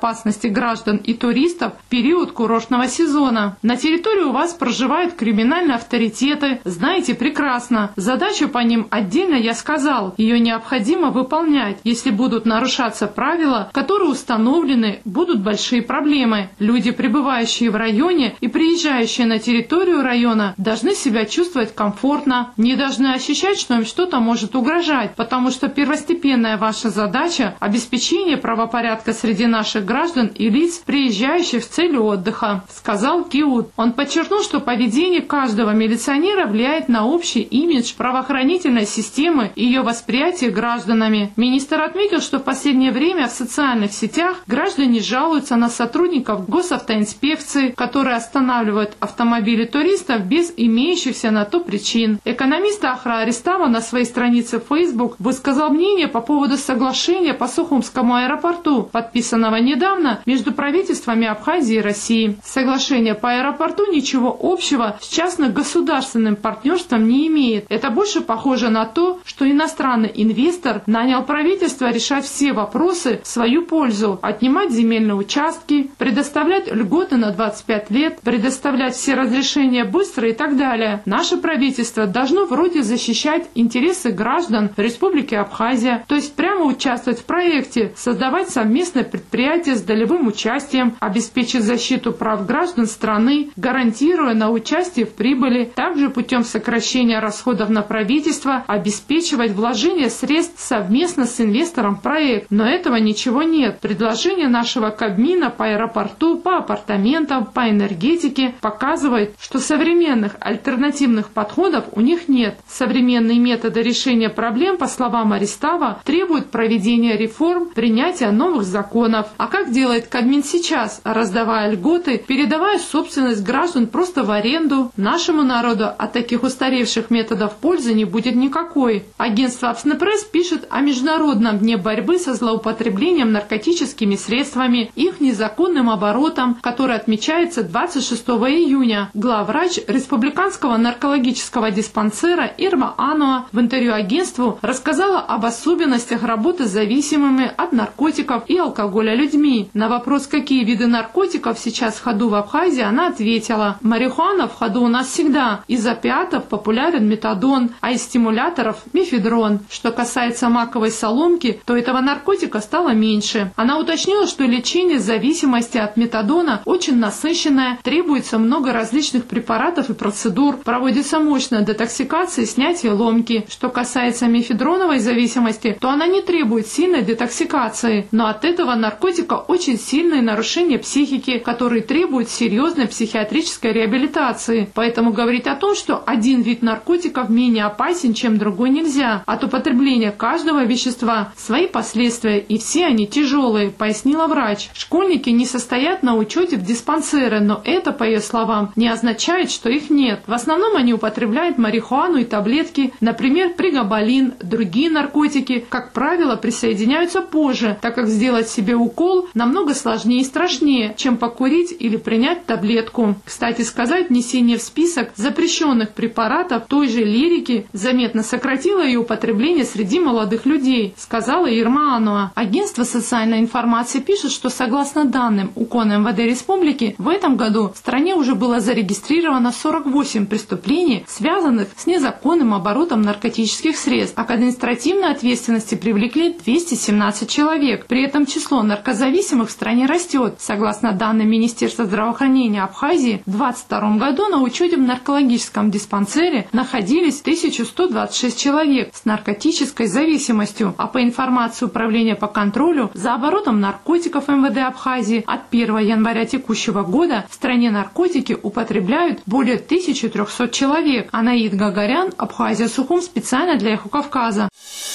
безопасности граждан и туристов в период курортного сезона. На территории у вас проживают криминальные авторитеты, знаете прекрасно. Задачу по ним отдельно я сказал. Ее необходимо выполнять. Если будут нарушаться правила, которые установлены, будут большие проблемы. Люди, пребывающие в районе и приезжающие на территорию района, должны себя чувствовать комфортно, не должны ощущать, что им что-то может угрожать, потому что первостепенная ваша задача – обеспечение правопорядка среди наших граждан и лиц, приезжающих с целью отдыха, сказал Киут. Он подчеркнул, что поведение каждого милиционера влияет на общий имидж правоохранительной системы и ее восприятие гражданами. Министр отметил, что в последнее время в социальных сетях граждане жалуются на сотрудников госавтоинспекции, которые останавливают автомобили туристов без имеющихся на то причин. Экономист Ахра Аристава на своей странице в Facebook высказал мнение по поводу соглашения по Сухумскому аэропорту, подписанного недавно между правительствами Абхазии и России. Соглашение по аэропорту ничего общего с частно-государственным партнерством не имеет. Это больше похоже на то, что иностранный инвестор нанял правительство решать все вопросы в свою пользу, отнимать земельные участки, предоставлять льготы на двадцать пять лет, предоставлять все разрешения быстро и так далее. Наше правительство должно вроде защищать интересы граждан Республики Абхазия, то есть прямо участвовать в проекте, создавать совместное предприятие с долевым участием, обеспечить защиту прав граждан страны, гарантируя на участие в прибыли, также путем сокращения расходов на правительство, обеспечивать вложение средств совместно с инвестором в проект. Но этого ничего нет. Предложение нашего Кабмина по аэропорту, по апартаментам, по энергетике показывает, что современных альтернативных подходов у них нет. Современные методы решения проблем, по словам Аристава, требуют проведения реформ, принятия новых законов. А как делает Кабмин сейчас, раздавая льготы, передавая собственность граждан просто в аренду? Нашему народу от таких устаревших методов пользы не будет никакой. Агентство Апснепресс пишет о Международном дне борьбы со злоупотреблением наркотическими средствами, их незаконным оборотом, который отмечается двадцать шестого июня. Главврач Республиканского наркологического диспансера Ирма Ануа в интервью агентству рассказала об особенностях работы с зависимыми от наркотиков и алкоголя людьми. На вопрос, какие виды наркотиков сейчас в ходу в Абхазии, она ответила: марихуана в ходу у нас всегда. Из опиатов популярен метадон, а из стимуляторов – мефедрон. Что касается маковой соломки, то этого наркотика стало меньше. Она уточнила, что лечение зависимости от метадона очень насыщенное, требуется много различных препаратов и процедур, проводится мощная детоксикация и снятие ломки. Что касается мефедроновой зависимости, то она не требует сильной детоксикации, но от этого наркотика очень сильные нарушения психики, которые требуют серьезной психиатрической реабилитации. Поэтому говорить о том, что один вид наркотиков менее опасен, чем другой, нельзя. От употребления каждого вещества свои последствия, и все они тяжелые, пояснила врач. Школьники не состоят на учете в диспансеры, но это, по ее словам, не означает, что их нет. В основном они употребляют марихуану и таблетки, например, пригабалин, другие наркотики, как правило, присоединяются позже, так как сделать себе укол намного сложнее и страшнее, чем покурить или принять таблетку. Кстати сказать, внесение в список запрещенных препаратов той же лирики заметно сократило ее употребление среди молодых людей, сказала Ирма Ануа. Агентство социальной информации пишет, что согласно данным УКОН МВД Республики, в этом году в стране уже было зарегистрировано сорок восемь преступлений, связанных с незаконным оборотом наркотических средств, а к административной ответственности привлекли двести семнадцать человек. При этом число наркозависимых в стране растет. Согласно данным Министерства здравоохранения Абхазии, в двадцать втором году на учете в наркологическом диспансере находились тысяча сто двадцать шесть человек с наркотической зависимостью, а по информации Управления по контролю за оборотом наркотиков МВД Абхазии от первого января текущего года в стране наркотики употребляют более тысячи трёхсот человек. Анаид Гагарян, Абхазия, Сухум, специально для «Эхо Кавказа».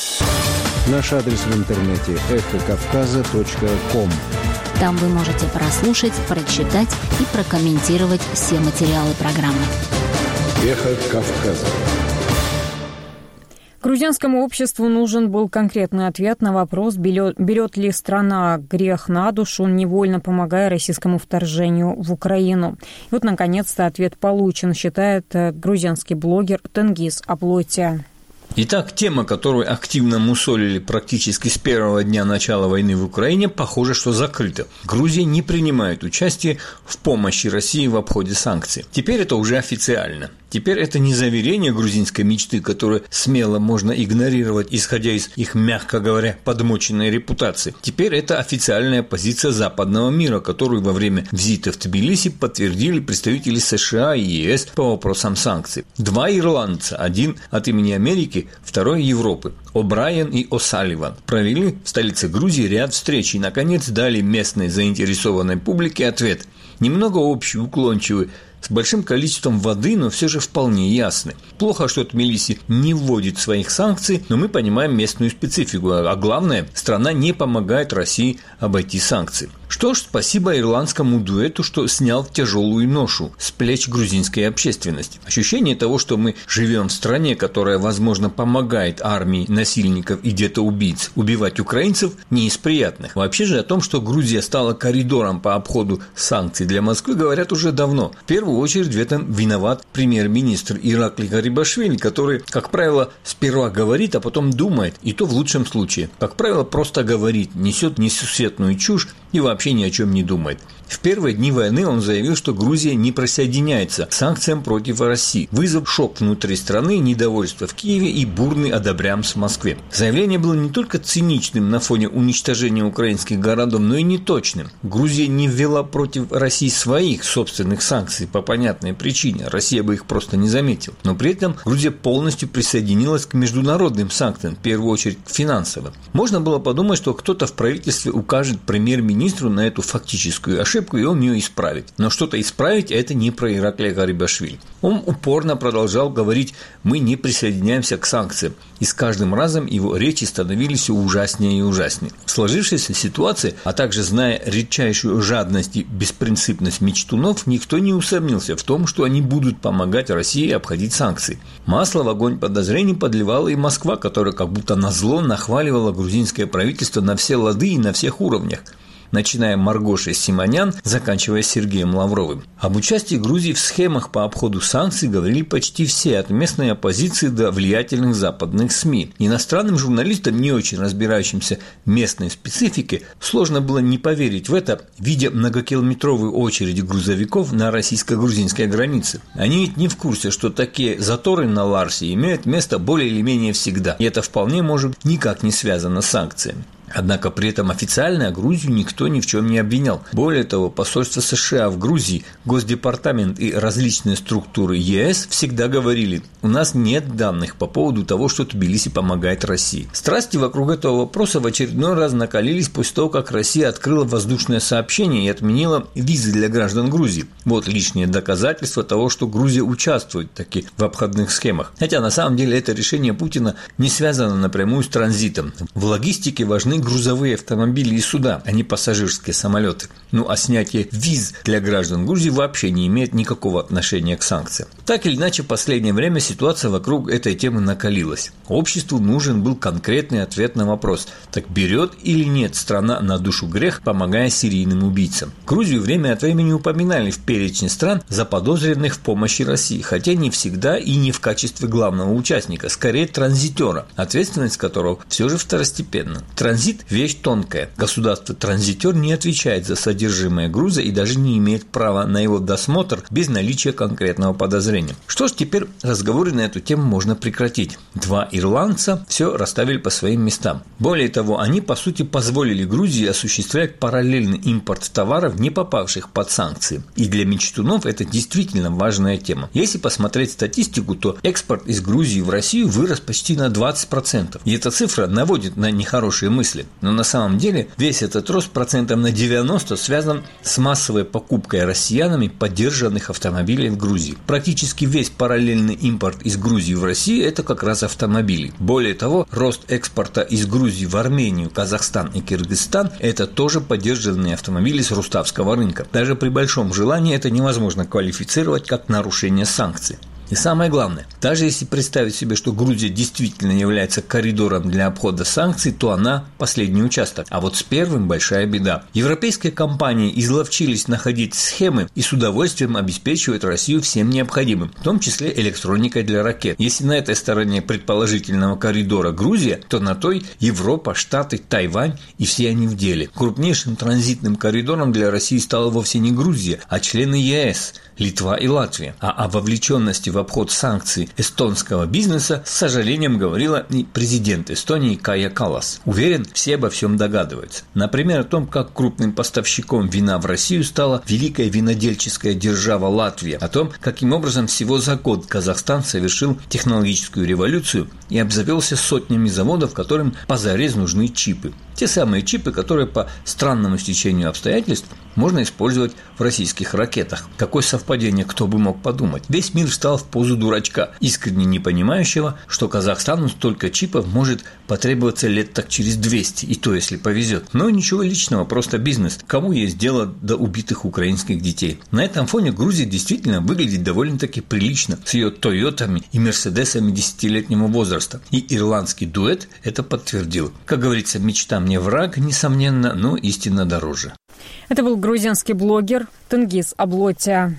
Наш адрес в интернете эхо кавказа точка ком. Там вы можете прослушать, прочитать и прокомментировать все материалы программы. Эхо Кавказа. Грузинскому обществу нужен был конкретный ответ на вопрос, берет ли страна грех на душу, невольно помогая российскому вторжению в Украину. И вот, наконец-то, ответ получен, считает грузинский блогер Тенгиз Аплотия. Итак, тема, которую активно мусолили практически с первого дня начала войны в Украине, похоже, что закрыта. Грузия не принимает участие в помощи России в обходе санкций. Теперь это уже официально. Теперь это не заверение грузинской мечты, которую смело можно игнорировать, исходя из их, мягко говоря, подмоченной репутации. Теперь это официальная позиция западного мира, которую во время визита в Тбилиси подтвердили представители США и ЕС по вопросам санкций. Два ирландца, один от имени Америки, второй Европы, О'Брайен и О'Салливан, провели в столице Грузии ряд встреч и, наконец, дали местной заинтересованной публике ответ. Немного общий, уклончивый, с большим количеством воды, но все же вполне ясны. Плохо, что Тбилиси не вводит своих санкций, но мы понимаем местную специфику, а главное, страна не помогает России обойти санкции. Что ж, спасибо ирландскому дуэту, что снял тяжелую ношу с плеч грузинской общественности. Ощущение того, что мы живем в стране, которая, возможно, помогает армии насильников и детоубийц убивать украинцев, не из приятных. Вообще же о том, что Грузия стала коридором по обходу санкций для Москвы, говорят уже давно. В первую очередь в этом виноват премьер-министр Иракли Гарибашвили, который, как правило, сперва говорит, а потом думает, и то в лучшем случае. Как правило, просто говорит, несет несусветную чушь и вообще ни о чем не думает. В первые дни войны он заявил, что Грузия не присоединяется к санкциям против России, вызвав шок внутри страны, недовольство в Киеве и бурный одобрямс в Москве. Заявление было не только циничным на фоне уничтожения украинских городов, но и неточным. Грузия не ввела против России своих собственных санкций по понятной причине, Россия бы их просто не заметила. Но при этом Грузия полностью присоединилась к международным санкциям, в первую очередь к финансовым. Можно было подумать, что кто-то в правительстве укажет премьер-министру на эту фактическую ошибку, и он ее исправит. Но что-то исправить – это не про Ираклия Гарибашвили. Он упорно продолжал говорить: мы не присоединяемся к санкциям. И с каждым разом его речи становились все ужаснее и ужаснее. В сложившейся ситуации, а также зная редчайшую жадность и беспринципность мечтунов, никто не усомнился в том, что они будут помогать России обходить санкции. Масло в огонь подозрений подливала и Москва, которая как будто назло нахваливала грузинское правительство на все лады и на всех уровнях, начиная Маргошей Симонян, заканчивая Сергеем Лавровым. Об участии Грузии в схемах по обходу санкций говорили почти все, от местной оппозиции до влиятельных западных СМИ. Иностранным журналистам, не очень разбирающимся в местной специфике, сложно было не поверить в это, видя многокилометровые очереди грузовиков на российско-грузинской границе. Они ведь не в курсе, что такие заторы на Ларсе имеют место более или менее всегда, и это вполне может никак не связано с санкциями. Однако при этом официально Грузию никто ни в чем не обвинял. Более того, посольство США в Грузии, Госдепартамент и различные структуры ЕС всегда говорили: у нас нет данных по поводу того, что Тбилиси помогает России. Страсти вокруг этого вопроса в очередной раз накалились после того, как Россия открыла воздушное сообщение и отменила визы для граждан Грузии. Вот лишнее доказательство того, что Грузия участвует таки в обходных схемах. Хотя на самом деле это решение Путина не связано напрямую с транзитом. В логистике важны грузовые автомобили и суда, а не пассажирские самолеты. Ну а снятие виз для граждан Грузии вообще не имеет никакого отношения к санкциям. Так или иначе, в последнее время ситуация вокруг этой темы накалилась. Обществу нужен был конкретный ответ на вопрос: так берет или нет страна на душу грех, помогая серийным убийцам? Грузию время от времени упоминали в перечне стран, заподозренных в помощи России, хотя не всегда и не в качестве главного участника, скорее транзитера, ответственность которого все же второстепенна. Транзит – вещь тонкая. Государство-транзитер не отвечает за содержимое груза и даже не имеет права на его досмотр без наличия конкретного подозрения. Что ж, теперь разговоры на эту тему можно прекратить. Два ирландца все расставили по своим местам. Более того, они, по сути, позволили Грузии осуществлять параллельный импорт товаров, не попавших под санкции. И для мечтунов это действительно важная тема. Если посмотреть статистику, то экспорт из Грузии в Россию вырос почти на двадцать процентов. И эта цифра наводит на нехорошие мысли. Но на самом деле весь этот рост процентов на девяносто связан с массовой покупкой россиянами подержанных автомобилей в Грузии. Практически весь параллельный импорт из Грузии в Россию – это как раз автомобили. Более того, рост экспорта из Грузии в Армению, Казахстан и Кыргызстан – это тоже подержанные автомобили с руставского рынка. Даже при большом желании это невозможно квалифицировать как нарушение санкций. И самое главное, даже если представить себе, что Грузия действительно является коридором для обхода санкций, то она последний участок. А вот с первым большая беда. Европейские компании изловчились находить схемы и с удовольствием обеспечивают Россию всем необходимым, в том числе электроникой для ракет. Если на этой стороне предположительного коридора Грузия, то на той Европа, Штаты, Тайвань, и все они в деле. Крупнейшим транзитным коридором для России стала вовсе не Грузия, а члены ЕС, Литва и Латвия. А о вовлеченности в обход санкций эстонского бизнеса с сожалением говорила и президент Эстонии Кая Каллас. Уверен, все обо всем догадываются. Например, о том, как крупным поставщиком вина в Россию стала великая винодельческая держава Латвия, о том, каким образом всего за год Казахстан совершил технологическую революцию и обзавелся сотнями заводов, которым позарез нужны чипы. Те самые чипы, которые по странному стечению обстоятельств можно использовать в российских ракетах. Какое совпадение, кто бы мог подумать. Весь мир встал в позу дурачка, искренне не понимающего, что Казахстану столько чипов может потребоваться лет так через двести, и то, если повезет. Но ничего личного, просто бизнес. Кому есть дело до убитых украинских детей? На этом фоне Грузия действительно выглядит довольно-таки прилично, с ее Тойотами и Мерседесами десятилетнего возраста. И ирландский дуэт это подтвердил. Как говорится, мечта мне враг, несомненно, но истинно дороже. Это был грузинский блогер Тенгиз Аблотя.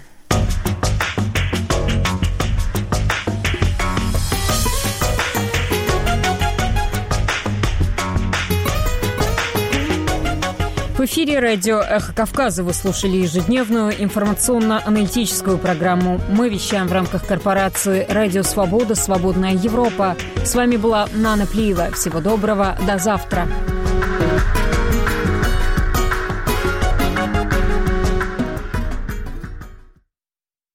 В эфире радио «Эхо Кавказа» вы слушали ежедневную информационно-аналитическую программу. Мы вещаем в рамках корпорации «Радио Свобода. Свободная Европа». С вами была Нана Плиева. Всего доброго. До завтра.